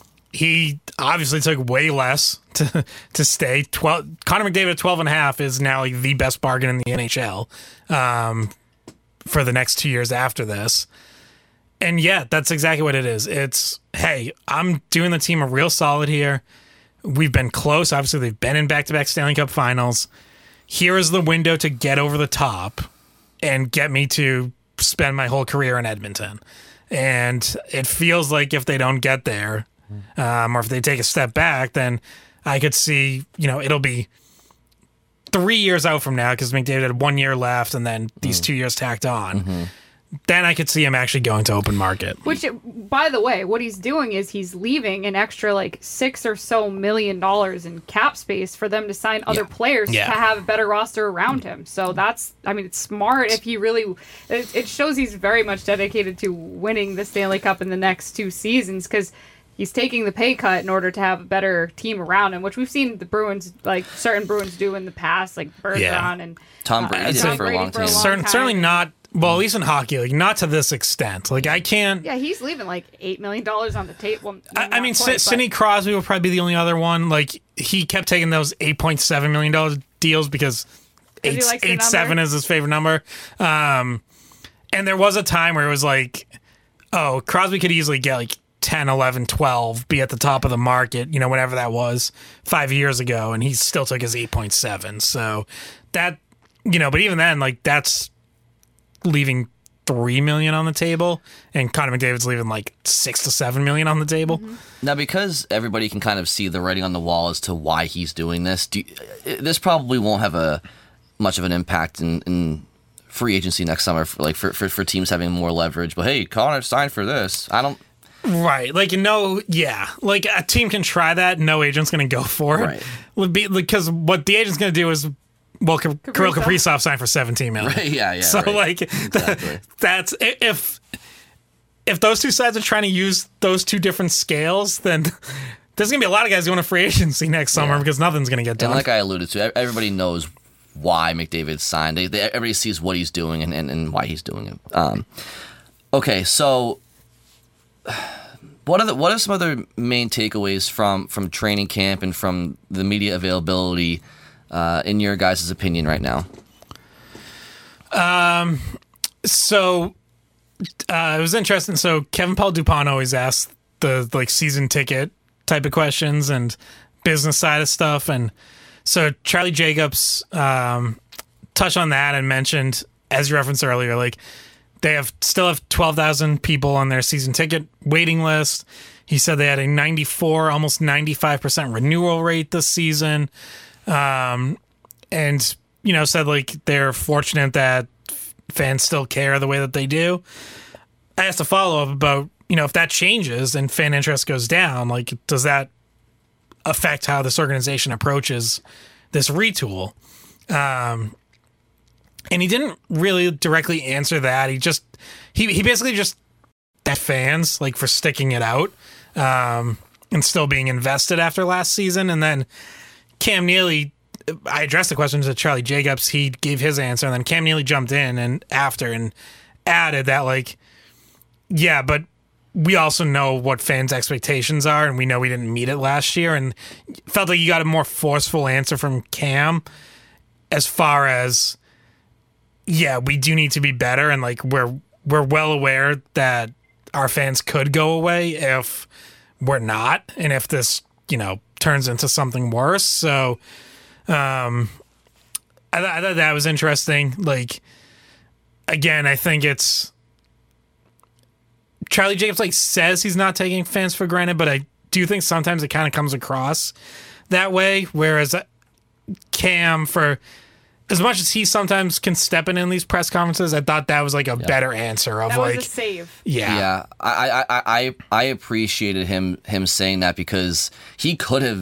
he obviously took way less to to stay. twelve Connor McDavid at twelve and a half is now like the best bargain in the N H L um, for the next two years after this. And yeah, that's exactly what it is. It's, hey, I'm doing the team a real solid here. We've been close. Obviously, they've been in back-to-back Stanley Cup finals. Here is the window to get over the top and get me to spend my whole career in Edmonton. And it feels like if they don't get there, um, or if they take a step back, then I could see, you know, it'll be three years out from now because McDavid had one year left and then these mm. two years tacked on. Mm-hmm. Then I could see him actually going to open market. Which, by the way, what he's doing is he's leaving an extra like six or so million dollars in cap space for them to sign other yeah. players yeah. to have a better roster around him. So that's, I mean, it's smart if he really, it, it shows he's very much dedicated to winning the Stanley Cup in the next two seasons because he's taking the pay cut in order to have a better team around him, which we've seen the Bruins, like certain Bruins do in the past, like Bergeron yeah. and Tom Brady uh, did Tom for Brady a long for a time. long Certain, time. Certainly not. Well, at least in hockey, like not to this extent. Like I can't. Yeah, he's leaving like eight million dollars on the table. Well, I, I mean, quite, Sidney Crosby will probably be the only other one. Like he kept taking those eight point seven million dollars deals because eight eight seven is his favorite number. Um, and there was a time where it was like, oh, Crosby could easily get like ten, eleven, twelve, be at the top of the market. You know, whenever that was five years ago, and he still took his eight point seven. So that, you know, but even then, like that's leaving three million on the table, and Connor McDavid's leaving like six to seven million on the table. Mm-hmm. Now, because everybody can kind of see the writing on the wall as to why he's doing this, do you, this probably won't have a much of an impact in, in free agency next summer, for, like for, for for teams having more leverage. But hey, Connor signed for this. I don't. Right, like no, yeah, like a team can try that. No agent's going to go for it. Right, would be because what the agent's going to do is. Well, Kaprizov. Kirill Kaprizov signed for seventeen million dollars. Right, yeah, yeah. So, right. like, exactly. the, that's if if those two sides are trying to use those two different scales, then there's gonna be a lot of guys going to free agency next summer yeah. because nothing's gonna get done. And like I alluded to, everybody knows why McDavid signed. They, they, everybody sees what he's doing and, and, and why he's doing it. Um, okay, so what are the, what are some other main takeaways from from training camp and from the media availability? Uh, in your guys' opinion right now? Um, so uh, it was interesting. So Kevin Paul Dupont always asks the like season ticket type of questions and business side of stuff. And so Charlie Jacobs um, touched on that and mentioned, as you referenced earlier, like they have still have twelve thousand people on their season ticket waiting list. He said they had a ninety-four, almost ninety-five percent renewal rate this season. Um, and, you know, said like they're fortunate that fans still care the way that they do. I asked a follow up about, you know, if that changes and fan interest goes down, like, does that affect how this organization approaches this retool? Um, and he didn't really directly answer that. He just, he, he basically just thanked fans like for sticking it out, um, and still being invested after last season. And then Cam Neely, I addressed the question to Charlie Jacobs. He gave his answer, and then Cam Neely jumped in and after and added that, like, yeah, but we also know what fans' expectations are, and we know we didn't meet it last year, and felt like you got a more forceful answer from Cam as far as, yeah, we do need to be better, and like we're we're well aware that our fans could go away if we're not, and if this, you know, turns into something worse. So um I, th- I thought that was interesting. Like, again, I think it's Charlie Jacobs like says he's not taking fans for granted, but I do think sometimes it kind of comes across that way, whereas Cam, for as much as he sometimes can step in in these press conferences, I thought that was like a yeah. better answer of that like was a save. Yeah, yeah. I, I, I, I appreciated him him saying that because he could have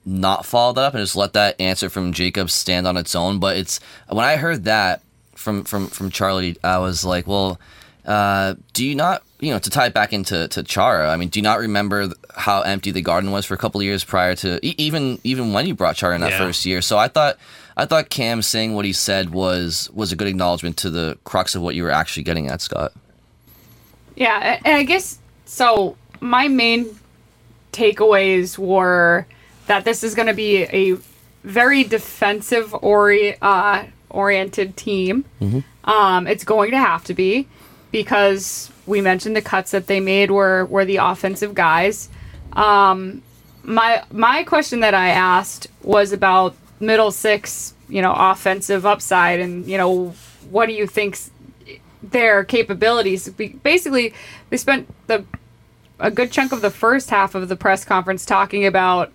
not follow that up and just let that answer from Jacobs stand on its own. But it's when I heard that from from from Charlie, I was like, well, uh, do you not, you know, to tie it back into to Chara? I mean, do you not remember how empty the Garden was for a couple of years prior to e- even even when you brought Chara in that Yeah. first year? So I thought I thought Cam saying what he said was was a good acknowledgement to the crux of what you were actually getting at, Scott. Yeah, and I guess so. My main takeaways were that this is going to be a very defensive ori- uh, oriented team. Mm-hmm. Um, it's going to have to be because we mentioned the cuts that they made were were the offensive guys. Um, my my question that I asked was about middle six, you know, offensive upside, and you know, what do you think's their capabilities? Basically, they spent the a good chunk of the first half of the press conference talking about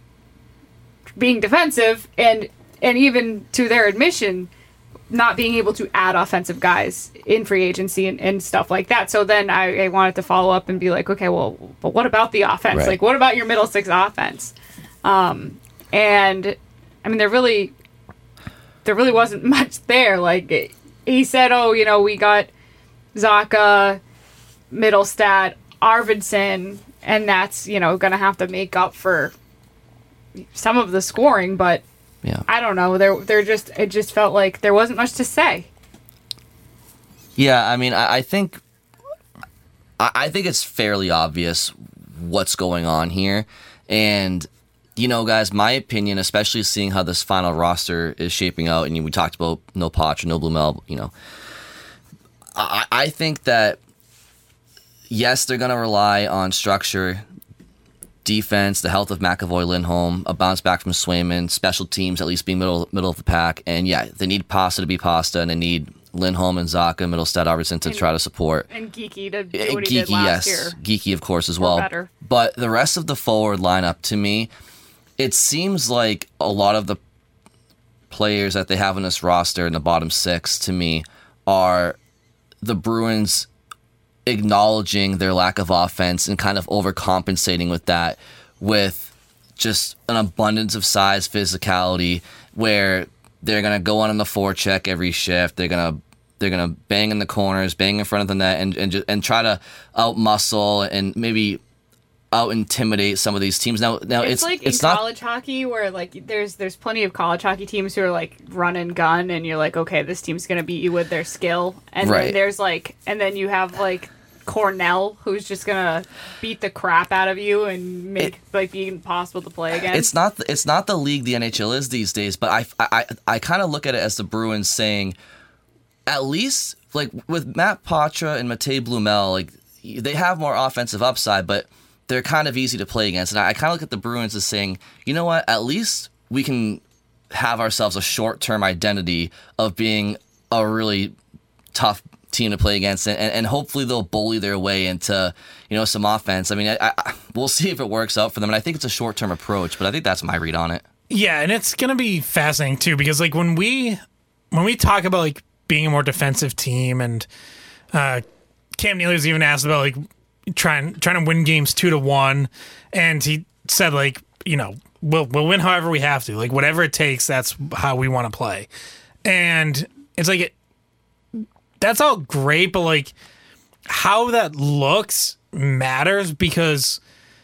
being defensive, and and even to their admission, not being able to add offensive guys in free agency and, and stuff like that. So then I, I wanted to follow up and be like, okay, well, but what about the offense? Right. Like, what about your middle six offense? Um, and I mean, there really, there really wasn't much there. Like he said, oh, you know, we got Zaka, Middlestat, Arvidsson, and that's, you know, going to have to make up for some of the scoring, but yeah. I don't know. There, there just it just felt like there wasn't much to say. Yeah, I mean, I, I think, I, I think it's fairly obvious what's going on here, and you know, guys, my opinion, especially seeing how this final roster is shaping out, and we talked about no Poch, no Blumel, you know, I, I think that yes, they're going to rely on structure, defense, the health of McAvoy, Lindholm, a bounce back from Swayman, special teams at least being middle middle of the pack, and yeah, they need Pasta to be Pasta, and they need Lindholm and Zaka, Middlestat, Arvidsson to and, try to support. And Geeky to do what he Geeky, did last yes, year. Geeky, of course, as Or well. better. But the rest of the forward lineup, to me, it seems like a lot of the players that they have in this roster in the bottom six, to me, are the Bruins acknowledging their lack of offense and kind of overcompensating with that with just an abundance of size, physicality, where they're going to go on in the forecheck every shift. They're going to they're going to bang in the corners, bang in front of the net, and and, just, and try to out-muscle and maybe out-intimidate some of these teams. Now, now it's, it's like it's in not college hockey where like there's there's plenty of college hockey teams who are like run and gun, and you're like, okay, this team's gonna beat you with their skill, and Right. then there's like, and then you have like Cornell, who's just gonna beat the crap out of you and make like be impossible to play again. It's not it's not the league the N H L is these days, but I I I kind of look at it as the Bruins saying, at least like with Matt Patra and Matej Blumel, like they have more offensive upside, but they're kind of easy to play against. And I, I kind of look at the Bruins as saying, you know what, at least we can have ourselves a short-term identity of being a really tough team to play against, and, and hopefully they'll bully their way into, you know, some offense. I mean, I, I, we'll see if it works out for them, and I think it's a short-term approach, but I think that's my read on it. Yeah, and it's gonna be fascinating too, because like when we when we talk about like being a more defensive team, and uh, Cam Neely was even asked about like trying trying to win games two to one, and he said like, you know, we'll we'll win however we have to, like whatever it takes. That's how we want to play, and it's like it, that's all great, but like how that looks matters, because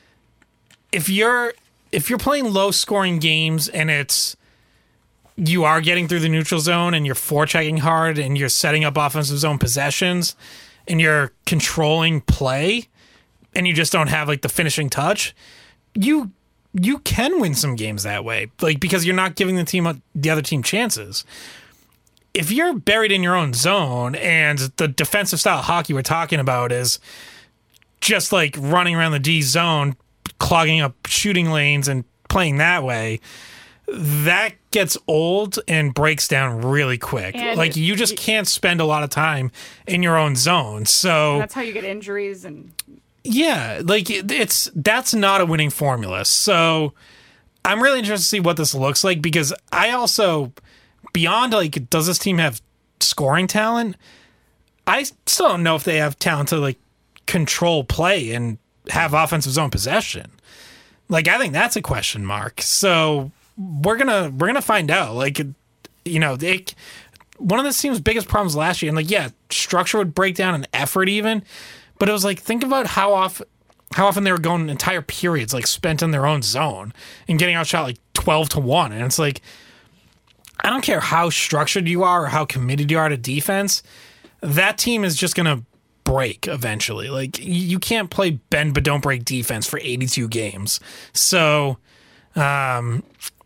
if you're if you're playing low scoring games and it's you are getting through the neutral zone and you're forechecking hard and you're setting up offensive zone possessions and you're controlling play and you just don't have like the finishing touch, you you can win some games that way, like because you're not giving the team the other team chances. If you're buried in your own zone and the defensive style hockey we're talking about is just like running around the D zone, clogging up shooting lanes and playing that way, that gets old and breaks down really quick. And like you just can't spend a lot of time in your own zone. So that's how you get injuries. And yeah, like it's that's not a winning formula. So I'm really interested to see what this looks like, because I also, beyond like, does this team have scoring talent? I still don't know if they have talent to like control play and have offensive zone possession. Like, I think that's a question mark. So we're gonna we're gonna find out. Like, you know, they, one of this team's biggest problems last year, and like, yeah, structure would break down and effort even, but it was like, think about how often how often they were going entire periods like spent in their own zone and getting outshot like twelve to one, and it's like, I don't care how structured you are or how committed you are to defense, that team is just gonna break eventually. Like, you can't play bend but don't break defense for eighty-two games. So um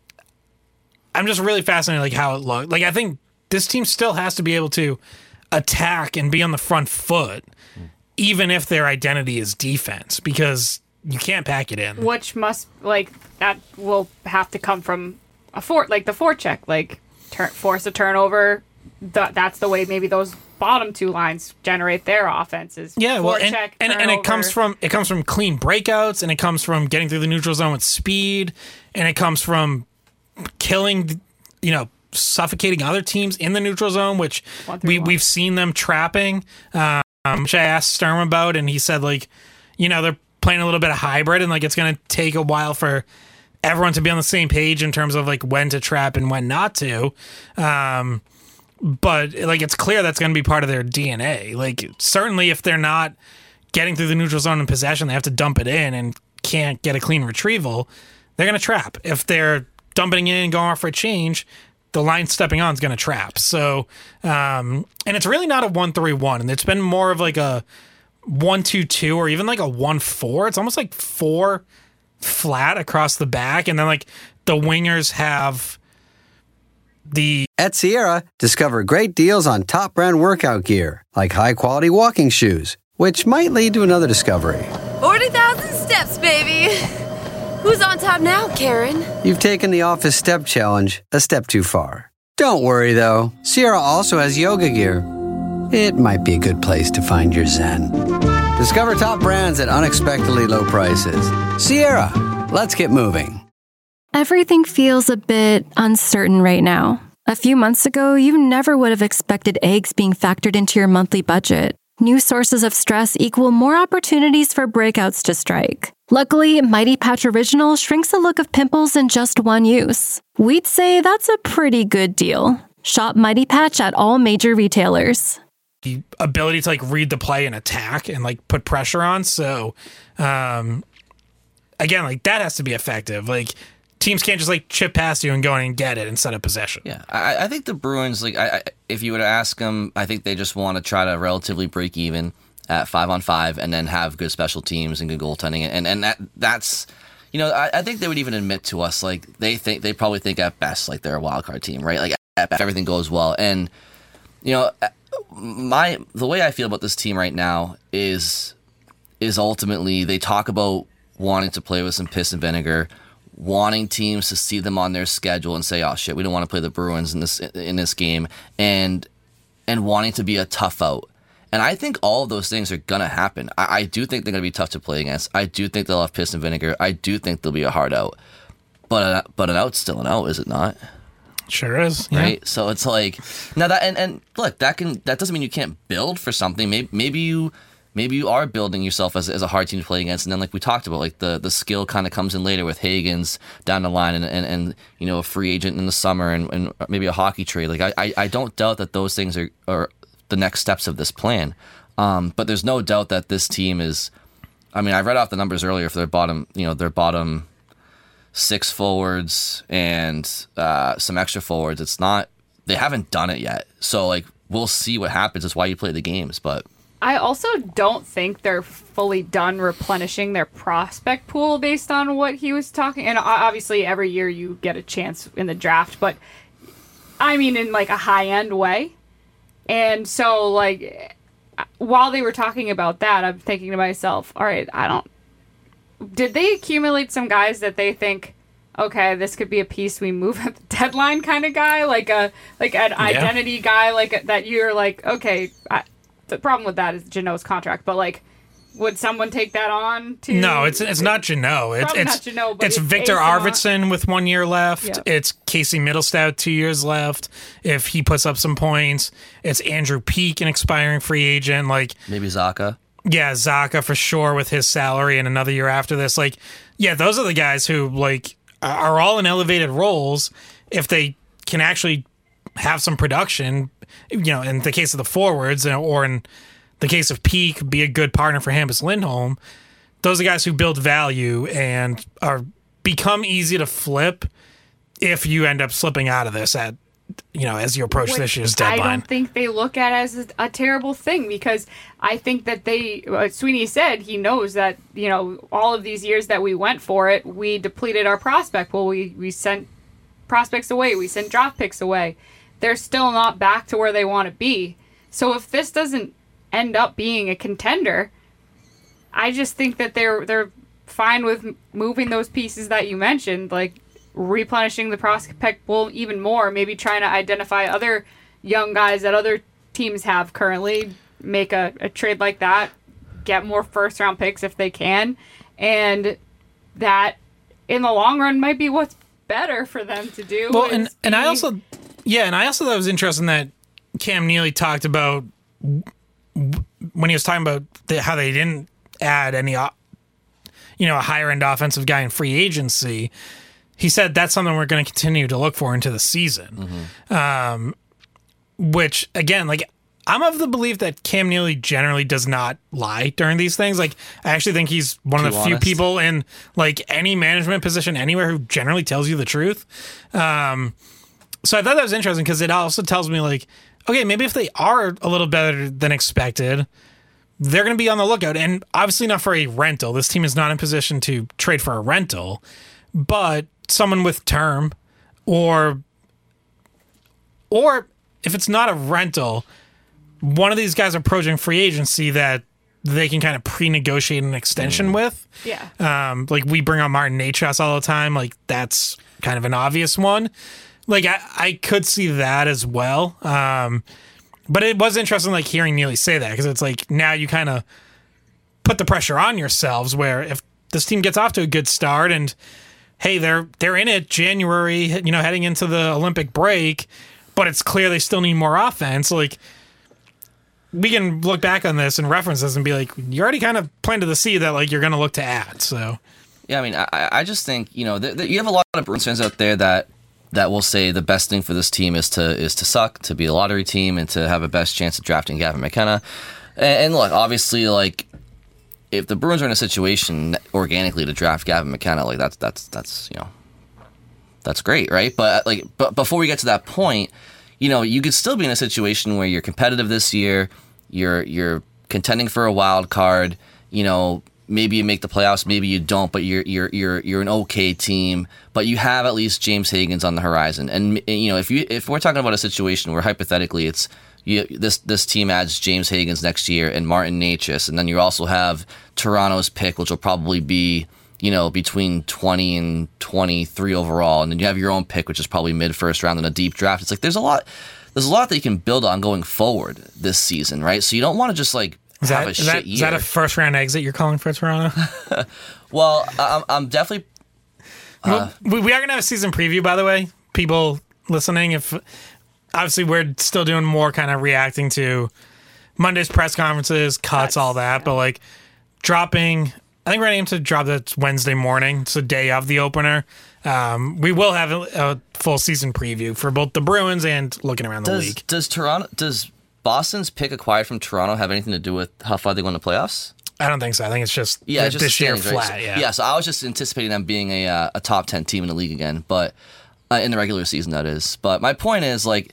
I'm just really fascinated like how it looked. Like, I think this team still has to be able to attack and be on the front foot even if their identity is defense, because you can't pack it in. Which must, like, that will have to come from a fort, like the forecheck, like turn, force a turnover. Th- that's the way maybe those bottom two lines generate their offenses. Yeah, well, and, and, and it comes from it comes from clean breakouts, and it comes from getting through the neutral zone with speed, and it comes from killing, you know, suffocating other teams in the neutral zone, which we we've seen them trapping. Um, which I asked Sturm about, and he said, like, you know, they're playing a little bit of hybrid, and like it's going to take a while for everyone to be on the same page in terms of like when to trap and when not to. Um, But, like, it's clear that's going to be part of their D N A. Like, certainly if they're not getting through the neutral zone in possession, they have to dump it in and can't get a clean retrieval, they're going to trap. If they're dumping in and going off for a change, the line stepping on is going to trap. So, um, and it's really not a one three one. And it's been more of like a one two two or even like a one four. It's almost like four flat across the back. And then, like, the wingers have... The At Sierra, discover great deals on top brand workout gear, like high-quality walking shoes, which might lead to another discovery. forty thousand steps, baby! Who's on top now, Karen? You've taken the office step challenge a step too far. Don't worry, though. Sierra also has yoga gear. It might be a good place to find your zen. Discover top brands at unexpectedly low prices. Sierra, let's get moving. Everything feels a bit uncertain right now. A few months ago, you never would have expected eggs being factored into your monthly budget. New sources of stress equal more opportunities for breakouts to strike. Luckily, Mighty Patch Original shrinks the look of pimples in just one use. We'd say that's a pretty good deal. Shop Mighty Patch at all major retailers. The ability to, like, read the play and attack and, like, put pressure on. So, um, again, like, that has to be effective. Like, teams can't just like chip past you and go in and get it instead of possession. Yeah, I, I think the Bruins, like, I, I, if you were to ask them, I think they just want to try to relatively break even at five on five, and then have good special teams and good goaltending, and and that that's, you know, I, I think they would even admit to us, like, they think they probably think at best like they're a wild card team, right? Like, at best, everything goes well, and you know, my the way I feel about this team right now is is ultimately they talk about wanting to play with some piss and vinegar, wanting teams to see them on their schedule and say, "Oh shit, we don't want to play the Bruins in this in this game," and and wanting to be a tough out. And I think all of those things are gonna happen. I, I do think they're gonna be tough to play against. I do think they'll have piss and vinegar. I do think they'll be a hard out. But uh, but an out's still an out, is it not? Sure is, right? Yeah. So it's like now that and, and look, that can that doesn't mean you can't build for something. Maybe maybe you. Maybe you are building yourself as, as a hard team to play against, and then like we talked about, like the, the skill kind of comes in later with Higgins down the line, and, and, and you know, a free agent in the summer, and, and maybe a hockey trade. Like I, I, I don't doubt that those things are, are the next steps of this plan. Um, but there's no doubt that this team is. I mean, I read off the numbers earlier for their bottom, you know, their bottom six forwards and uh, some extra forwards. It's not. They haven't done it yet, so like we'll see what happens. That's why you play the games, but. I also don't think they're fully done replenishing their prospect pool based on what he was talking. And obviously, every year you get a chance in the draft, but I mean, in like a high end way. And so, like, while they were talking about that, I'm thinking to myself, all right, I don't. Did they accumulate some guys that they think, okay, this could be a piece we move at the deadline kind of guy, like a like an yeah. identity guy, like a, that you're like, okay. I, The problem with that is Jeannot's contract, but like, would someone take that on? To no, it's it's not Jeannot. It's it's, not Jeannot, but it's it's Victor Arvidsson with one year left. Yep. It's Casey Middlestat two years left. If he puts up some points, it's Andrew Peak, an expiring free agent. Like maybe Zaka. Yeah, Zaka for sure with his salary and another year after this. Like, yeah, those are the guys who like are all in elevated roles if they can actually have some production. You know, in the case of the forwards, or in the case of Peak, be a good partner for Hampus Lindholm. Those are guys who build value and are become easy to flip if you end up slipping out of this at you know, as you approach Which this year's deadline. I don't think they look at it as a, a terrible thing, because I think that they, uh, Sweeney said he knows that, you know, all of these years that we went for it, we depleted our prospect pool. We, we sent prospects away. We sent draft picks away. They're still not back to where they want to be. So if this doesn't end up being a contender, I just think that they're, they're fine with moving those pieces that you mentioned, like replenishing the prospect pool even more, maybe trying to identify other young guys that other teams have currently, make a, a trade like that, get more first round picks if they can, and that in the long run might be what's better for them to do. Well, and, and be, I also, yeah, and I also thought it was interesting that Cam Neely talked about when he was talking about the, how they didn't add any, you know, a higher end offensive guy in free agency. He said that's something we're going to continue to look for into the season. Mm-hmm. Um, which, again, like, I'm of the belief that Cam Neely generally does not lie during these things. Like, I actually think he's one Too of the few honest. people in, like, any management position anywhere who generally tells you the truth. Um, so I thought that was interesting because it also tells me, like, okay, maybe if they are a little better than expected, they're going to be on the lookout. And obviously not for a rental. This team is not in position to trade for a rental, but someone with term, or or if it's not a rental, one of these guys approaching free agency that they can kind of pre-negotiate an extension mm. with. Yeah. Um, like we bring on Martin Necas all the time. Like that's kind of an obvious one. Like I, I could see that as well. Um, but it was interesting, like hearing Neely say that, because it's like now you kind of put the pressure on yourselves where if this team gets off to a good start and hey, they're they're in it January, you know, heading into the Olympic break, but it's clear they still need more offense. Like, we can look back on this and reference this and be like, you already kind of planted the seed that like you're going to look to add. So, yeah, I mean, I, I just think you know th- th- you have a lot of Bruins fans out there that that will say the best thing for this team is to is to suck, to be a lottery team, and to have a best chance of drafting Gavin McKenna. And, and look, obviously, like, if the Bruins are in a situation organically to draft Gavin McKenna, like that's that's that's you know that's great, right? But like, but before we get to that point, you know, you could still be in a situation where you're competitive this year, you're you're contending for a wild card. You know, maybe you make the playoffs, maybe you don't, but you're you're you're you're an okay team. But you have at least James Higgins on the horizon, and you know, if you if we're talking about a situation where hypothetically it's You, this this team adds James Higgins next year and Martin Necas, and then you also have Toronto's pick, which will probably be, you know, between twenty and twenty-three overall, and then you have your own pick, which is probably mid first round in a deep draft. It's like there's a lot, there's a lot that you can build on going forward this season, right? So you don't want to just like is have that, a is shit that, year. Is that a first round exit you're calling for Toronto? Well, I'm, I'm definitely. Uh, well, we are gonna have a season preview, by the way. People listening, if. Obviously, we're still doing more kind of reacting to Monday's press conferences, cuts, all that. But, like, dropping... I think we're going to aim to drop that Wednesday morning. It's the day of the opener. Um, we will have a, a full season preview for both the Bruins and looking around the does, league. Does Toronto... Does Boston's pick acquired from Toronto have anything to do with how far they go in the playoffs? I don't think so. I think it's just, yeah, th- just this year standings, flat. Right? Yeah. yeah, so I was just anticipating them being a, uh, a top ten team in the league again. But... Uh, in the regular season, that is. But my point is, like,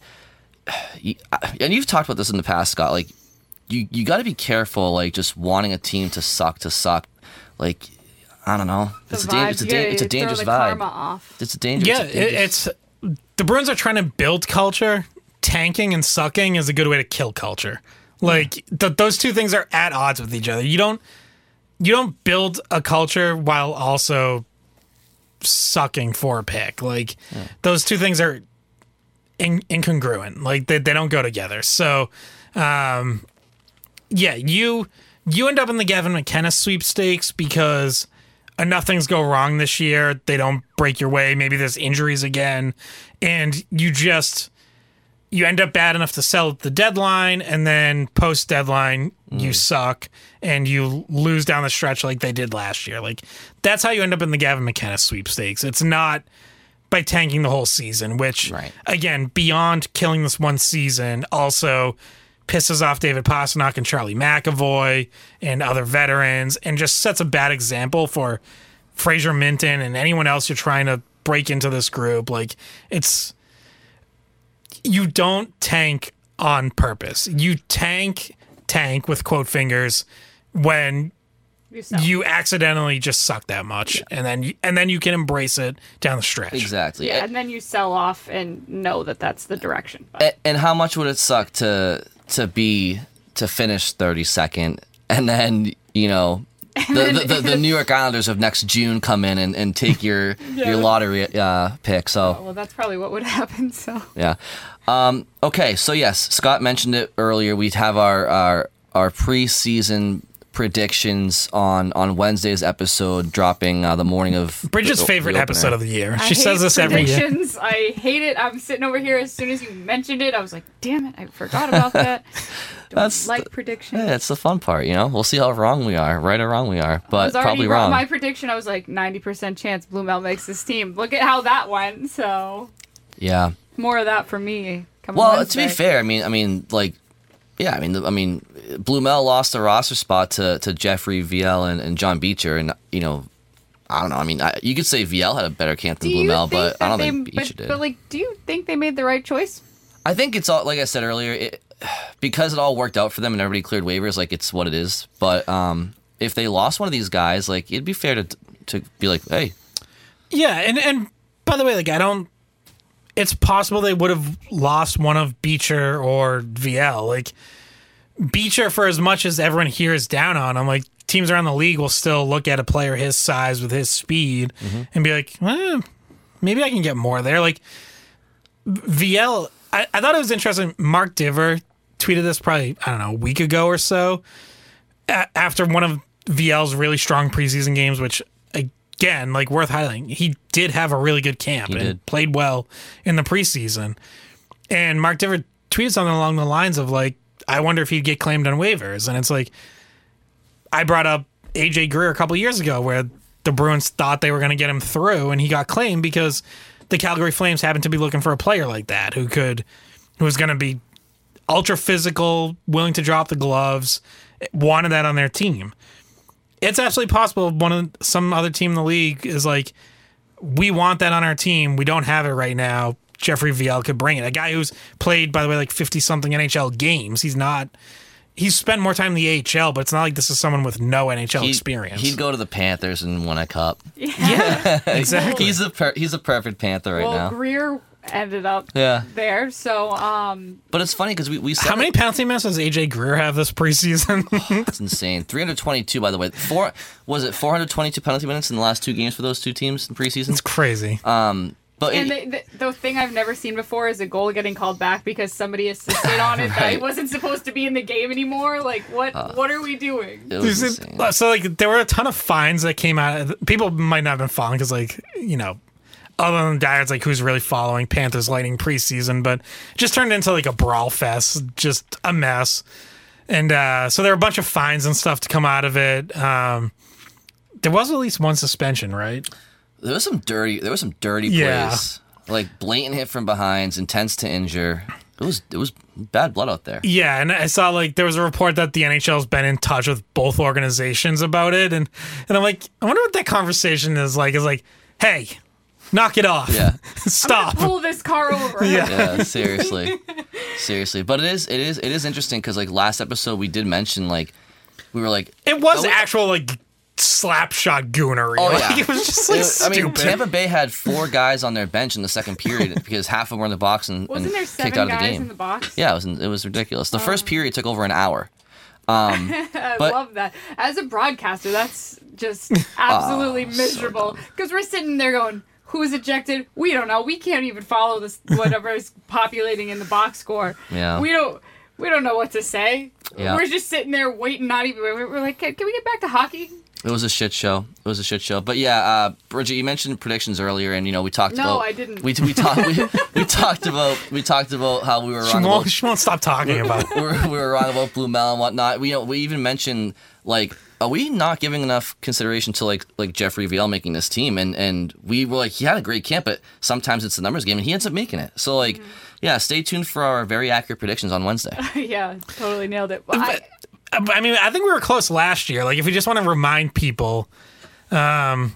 you, and you've talked about this in the past, Scott, like, you, you got to be careful, like, just wanting a team to suck to suck. Like, I don't know. It's a, da- it's a, da- it's a dangerous throw the vibe. karma off. It's a dangerous Yeah, it's, a dangerous... it, it's... The Bruins are trying to build culture. Tanking and sucking is a good way to kill culture. Like, th- those two things are at odds with each other. You don't, you don't build a culture while also... sucking for a pick. Like yeah. Those two things are in, incongruent. Like they, they don't go together. So um yeah, you you end up in the Gavin McKenna sweepstakes because enough things go wrong this year. They don't break your way. Maybe there's injuries again, and you just you end up bad enough to sell at the deadline, and then post deadline mm. you suck and you lose down the stretch like they did last year. Like that's how you end up in the Gavin McInnes sweepstakes. It's not by tanking the whole season, which right. again, beyond killing this one season, also pisses off David Pastrnak and Charlie McAvoy and other veterans, and just sets a bad example for Fraser Minton and anyone else you're trying to break into this group. Like it's. You don't tank on purpose. You tank, tank with quote fingers when you, you accidentally just suck that much, yeah. and then you, and then you can embrace it down the stretch. Exactly. Yeah, and then you sell off and know that that's the direction. And, and how much would it suck to to be to finish thirty-second, and then you know. The, the, the, the New York Islanders of next June come in and, and take your yeah. your lottery uh, pick. So oh, well, that's probably what would happen. So yeah. Um, okay. So yes, Scott mentioned it earlier. We'd have our our, our preseason predictions on, on Wednesday's episode, dropping uh, the morning of Bridget's the, favorite the episode of the year. I she says this every year. I hate it. I'm sitting over here. As soon as you mentioned it, I was like, "Damn it! I forgot about that." That's like the, predictions. Yeah, it's the fun part, you know. We'll see how wrong we are, right or wrong we are, but I was probably wrong. wrong. My prediction, I was like ninety percent chance Blumel makes this team. Look at how that went. So yeah, more of that for me. Coming well, Wednesday. to be fair, I mean, I mean, like, yeah, I mean, I mean, Blumel lost the roster spot to, to Jeffrey Viel and, and John Beecher, and you know, I don't know. I mean, I, you could say Viel had a better camp than Blumel, but I don't they, think Beecher but, did. But like, do you think they made the right choice? I think it's all like I said earlier. It, because it all worked out for them and everybody cleared waivers, like it's what it is. But um, if they lost one of these guys, like it'd be fair to to be like, hey, yeah. And and by the way, like I don't. It's possible they would have lost one of Beecher or Viel. Like Beecher, for as much as everyone here is down on him, like teams around the league will still look at a player his size with his speed mm-hmm. and be like, eh, maybe I can get more there. Like Viel, I, I thought it was interesting. Mark Diver tweeted this probably, I don't know, a week ago or so a- after one of Viel's really strong preseason games, which again, like worth highlighting, he did have a really good camp he and did. played well in the preseason. And Mark Diver tweeted something along the lines of like, I wonder if he'd get claimed on waivers. And it's like, I brought up A J Greer a couple years ago where the Bruins thought they were going to get him through and he got claimed because the Calgary Flames happened to be looking for a player like that who could, who was going to be ultra physical, willing to drop the gloves, wanted that on their team. It's absolutely possible one of some other team in the league is like, we want that on our team. We don't have it right now. Jeffrey Viel could bring it. A guy who's played, by the way, like fifty-something N H L games. He's not... He's spent more time in the A H L, but it's not like this is someone with no N H L He- experience. He'd go to the Panthers and win a cup. Yeah, exactly. He's a per- he's a perfect Panther right well, now. Greer ended up Yeah. there. So, um, But it's funny because we, we said How it- many penalty minutes does A J Greer have this preseason? That's insane. three hundred twenty-two, by the way. Four was it four hundred twenty-two penalty minutes in the last two games for those two teams in preseason? It's crazy. Um, but and it, the, the, the thing I've never seen before is a goal getting called back because somebody insisted on it that Right. he wasn't supposed to be in the game anymore. Like, what? Uh, what are we doing? it was There's a- insane. so like there were a ton of fines that came out. People might not have been following because like you know, other than that, it's like who's really following Panthers Lightning preseason, but it just turned into like a brawl fest, just a mess. And uh, so there were a bunch of fines and stuff to come out of it. Um, there was at least one suspension, right? There was some dirty. There was some dirty Yeah. plays, like blatant hit from behinds, intents to injure. It was it was bad blood out there. Yeah, and I saw like there was a report that the N H L's been in touch with both organizations about it, and and I'm like, I wonder what that conversation is like. Is like, hey, knock it off. Yeah. Stop. Pull this car over. Yeah. Yeah, seriously, seriously. But it is it is it is interesting because like last episode we did mention like we were like It was oh, actual like slap shot goonery. Oh like, yeah, it was just like It- I stupid. mean, Tampa Bay had four guys on their bench in the second period because half of them were in the box and, Wasn't and there kicked seven out of the guys game. in the box? Yeah, it was it was ridiculous. The Oh. first period took over an hour. Um, I but love that. As a broadcaster, that's just absolutely Oh, so miserable. Because we're sitting there going, who's ejected? We don't know. We can't even follow this whatever is populating in the box score. Yeah. We don't we don't know what to say. Yeah. We're just sitting there waiting, not even. We're like, can, can we get back to hockey? It was a shit show. It was a shit show. But yeah, uh, Bridget, you mentioned predictions earlier, and you know we talked No, about. I didn't. We we talked we, we talked about we talked about how we were She wrong won't, about. she won't stop talking about it. we, were, we were wrong about Blue Mel and whatnot. We you know, we even mentioned like, are we not giving enough consideration to like like Jeffrey Viel making this team? And and we were like, he had a great camp, but sometimes it's the numbers game, and he ends up making it. So like, mm-hmm. yeah, stay tuned for our very accurate predictions on Wednesday. Yeah, totally nailed it. But I, I mean, I think we were close last year. Like, if we just want to remind people, um,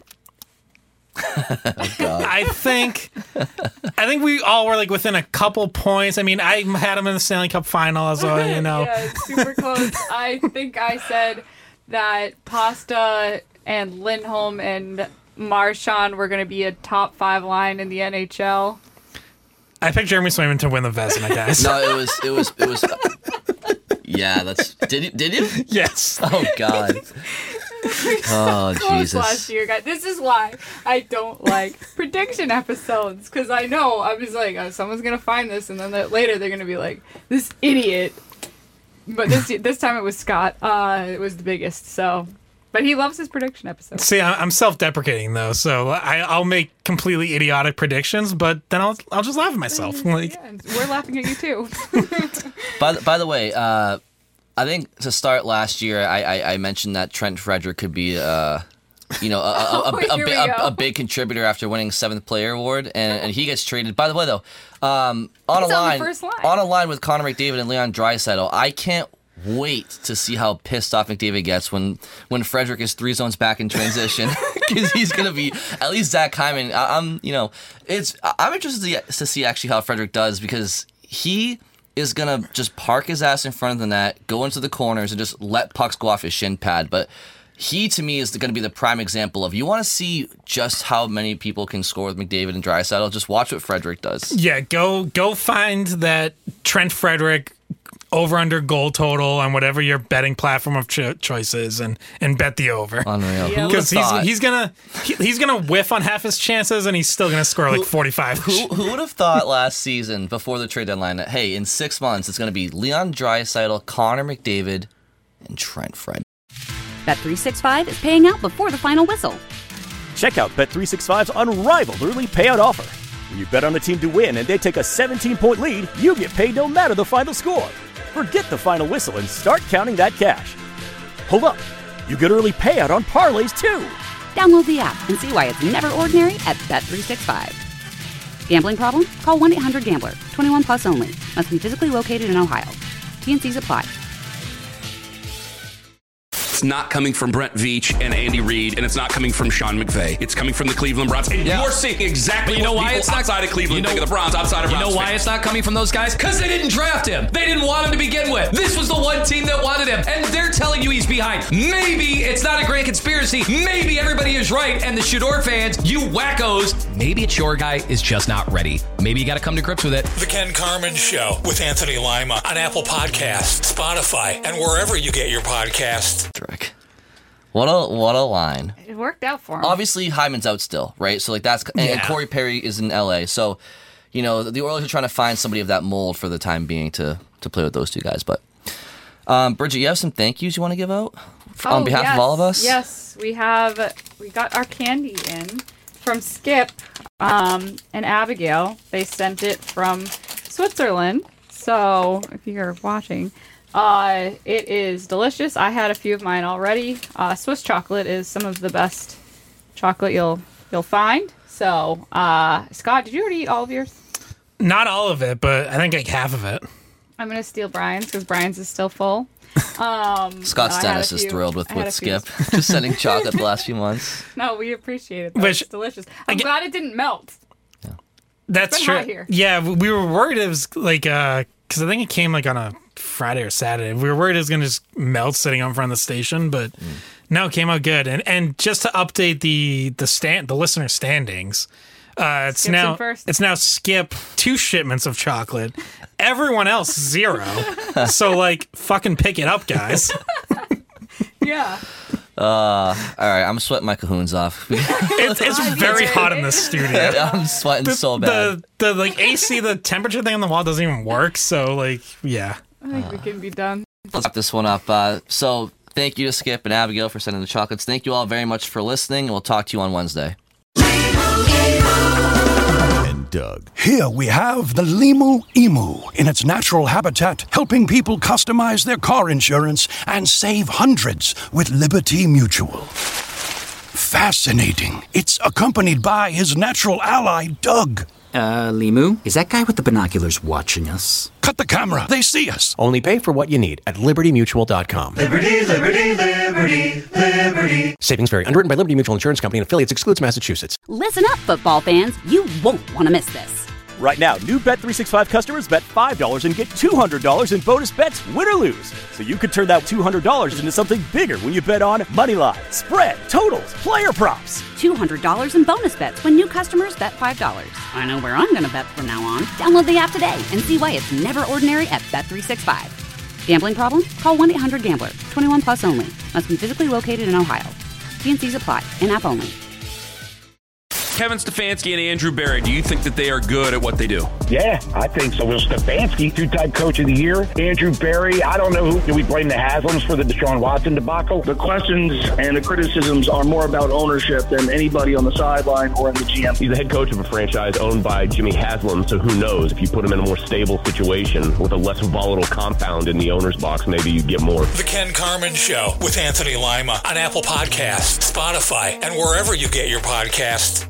oh, God. I think, I think we all were like within a couple points. I mean, I had them in the Stanley Cup final, so you know, yeah, super close. I think I said that Pasta and Lindholm and Marchand were going to be a top five line in the N H L. I picked Jeremy Swayman to win the Vezina, guys. No, it was, it was, it was. Yeah, that's. Did you? Did you? Yes. Oh God. Oh Close Jesus. last year, guys. This is why I don't like prediction episodes, because I know I was like, oh, someone's gonna find this, and then later they're gonna be like, this idiot. But this this time it was Scott. Uh, it was the biggest. So, but he loves his prediction episodes. See, I'm self-deprecating though, so I, I'll make completely idiotic predictions, but then I'll I'll just laugh at myself. Like, yeah, we're laughing at you too. By the, by the way, uh, I think to start last year, I, I, I mentioned that Trent Frederick could be, uh, you know, a, a, a, Oh, a, here we a, go. a big contributor after winning seventh player award, and, and he gets traded. By the way, though, um, on He's a on the line, first line. on a line with Connor McDavid and Leon Draisaitl, I can't wait to see how pissed off McDavid gets when when Frederick is three zones back in transition, because he's gonna be at least Zach Hyman. I, I'm, you know, it's I'm interested to, to see actually how Frederick does, because he is going to just park his ass in front of the net, go into the corners, and just let pucks go off his shin pad. But he, to me, is going to be the prime example of, you want to see just how many people can score with McDavid and Draisaitl, just watch what Frederick does. yeah, go go find that Trent Frederick over-under goal total on whatever your betting platform of cho- choice is, and, and bet the over. Unreal. Yeah. Because he's he's gonna he, he's gonna whiff on half his chances, and he's still gonna score like forty-five. Who, who would have thought last season, before the trade deadline, that, hey, in six months, it's going to be Leon Draisaitl, Connor McDavid, and Trent Frederick. Bet three sixty-five is paying out before the final whistle. Check out Bet three sixty-five's unrivaled early payout offer. When you bet on a team to win and they take a seventeen-point lead, you get paid no matter the final score. Forget the final whistle and start counting that cash. Hold up. You get early payout on parlays, too. Download the app and see why it's never ordinary at Bet three sixty-five. Gambling problem? Call one eight hundred gambler. twenty-one plus only. Must be physically located in Ohio. T and C's apply. It's not coming from Brent Veach and Andy Reid, and it's not coming from Sean McVay. It's coming from the Cleveland Browns. And Yeah. you're seeing exactly But you know what why people it's not- outside of Cleveland you know- think of the Browns, outside of You Browns know why fans. it's not coming from those guys? Because they didn't draft him. They didn't want him to begin with. This was the one team that wanted him, and they're telling you he's behind. Maybe it's not a grand conspiracy. Maybe everybody is right, and the Shador fans, you wackos, maybe it's your guy is just not ready. Maybe you got to come to grips with it. The Ken Carmen Show with Anthony Lima on Apple Podcasts, Spotify, and wherever you get your podcasts. What a what a line. It worked out for him. Obviously, Hyman's out still, right? So like that's and, and Yeah. Corey Perry is in L A. So, you know, the Oilers are trying to find somebody of that mold for the time being to to play with those two guys. But um, Bridget, you have some thank yous you want to give out for, on Oh, behalf yes, of all of us? Yes, we have. We got our candy in from Skip um, and Abigail. They sent it from Switzerland. So if you're watching, uh, it is delicious. I had a few of mine already. Uh, Swiss chocolate is some of the best chocolate you'll you'll find. So, uh, Scott, did you already eat all of yours? Not all of it, but I think like half of it. I'm gonna steal Brian's because Brian's is still full. Um, Scott I had Stennis a is few- thrilled with, I had with a few. Skip. Just sending chocolate the last few months. No, we appreciate it. Though. Which- It's delicious. I'm glad it didn't melt. That's It's been true. hot here. Yeah, we were worried it was like uh because I think it came like on a Friday or Saturday. We were worried it was gonna just melt sitting out in front of the station, but no, it came out good. And and just to update the the stand the listener standings, uh, it's Skip's in now first. it's now Skip two shipments of chocolate, everyone else zero. So like fucking pick it up, guys. Yeah. Uh, all right, I'm sweating my cahoons off. It's, it's very hot in the studio. I'm sweating the, so bad. The, the like A C, the temperature thing on the wall doesn't even work. So like, yeah. I think we can be done. Let's wrap this one up. Uh, so thank you to Skip and Abigail for sending the chocolates. Thank you all very much for listening, and we'll talk to you on Wednesday. And Doug. Here we have the Limu Emu in its natural habitat, helping people customize their car insurance and save hundreds with Liberty Mutual. Fascinating. It's accompanied by his natural ally, Doug. Uh, Limu? Is that guy with the binoculars watching us? Cut the camera. They see us. Only pay for what you need at liberty mutual dot com. Liberty, liberty, liberty, liberty. Savings vary. Underwritten by Liberty Mutual Insurance Company and affiliates. Excludes Massachusetts. Listen up, football fans. You won't want to miss this. Right now, new Bet three sixty-five customers bet five dollars and get two hundred dollars in bonus bets, win or lose. So you could turn that two hundred dollars into something bigger when you bet on moneyline, spread, totals, player props. two hundred dollars in bonus bets when new customers bet five dollars. I know where I'm going to bet from now on. Download the app today and see why it's never ordinary at Bet three sixty-five. Gambling problem? Call one eight hundred gambler. twenty-one plus only. Must be physically located in Ohio. T and C's apply. In-app only. Kevin Stefanski and Andrew Berry, do you think that they are good at what they do? Yeah, I think so. Will Stefanski, two-time coach of the year. Andrew Berry, I don't know who. Do we blame the Haslams for the Deshaun Watson debacle? The questions and the criticisms are more about ownership than anybody on the sideline or in the G M. He's the head coach of a franchise owned by Jimmy Haslam, so who knows? If you put him in a more stable situation with a less volatile compound in the owner's box, maybe you get more. The Ken Carman Show with Anthony Lima on Apple Podcasts, Spotify, and wherever you get your podcasts.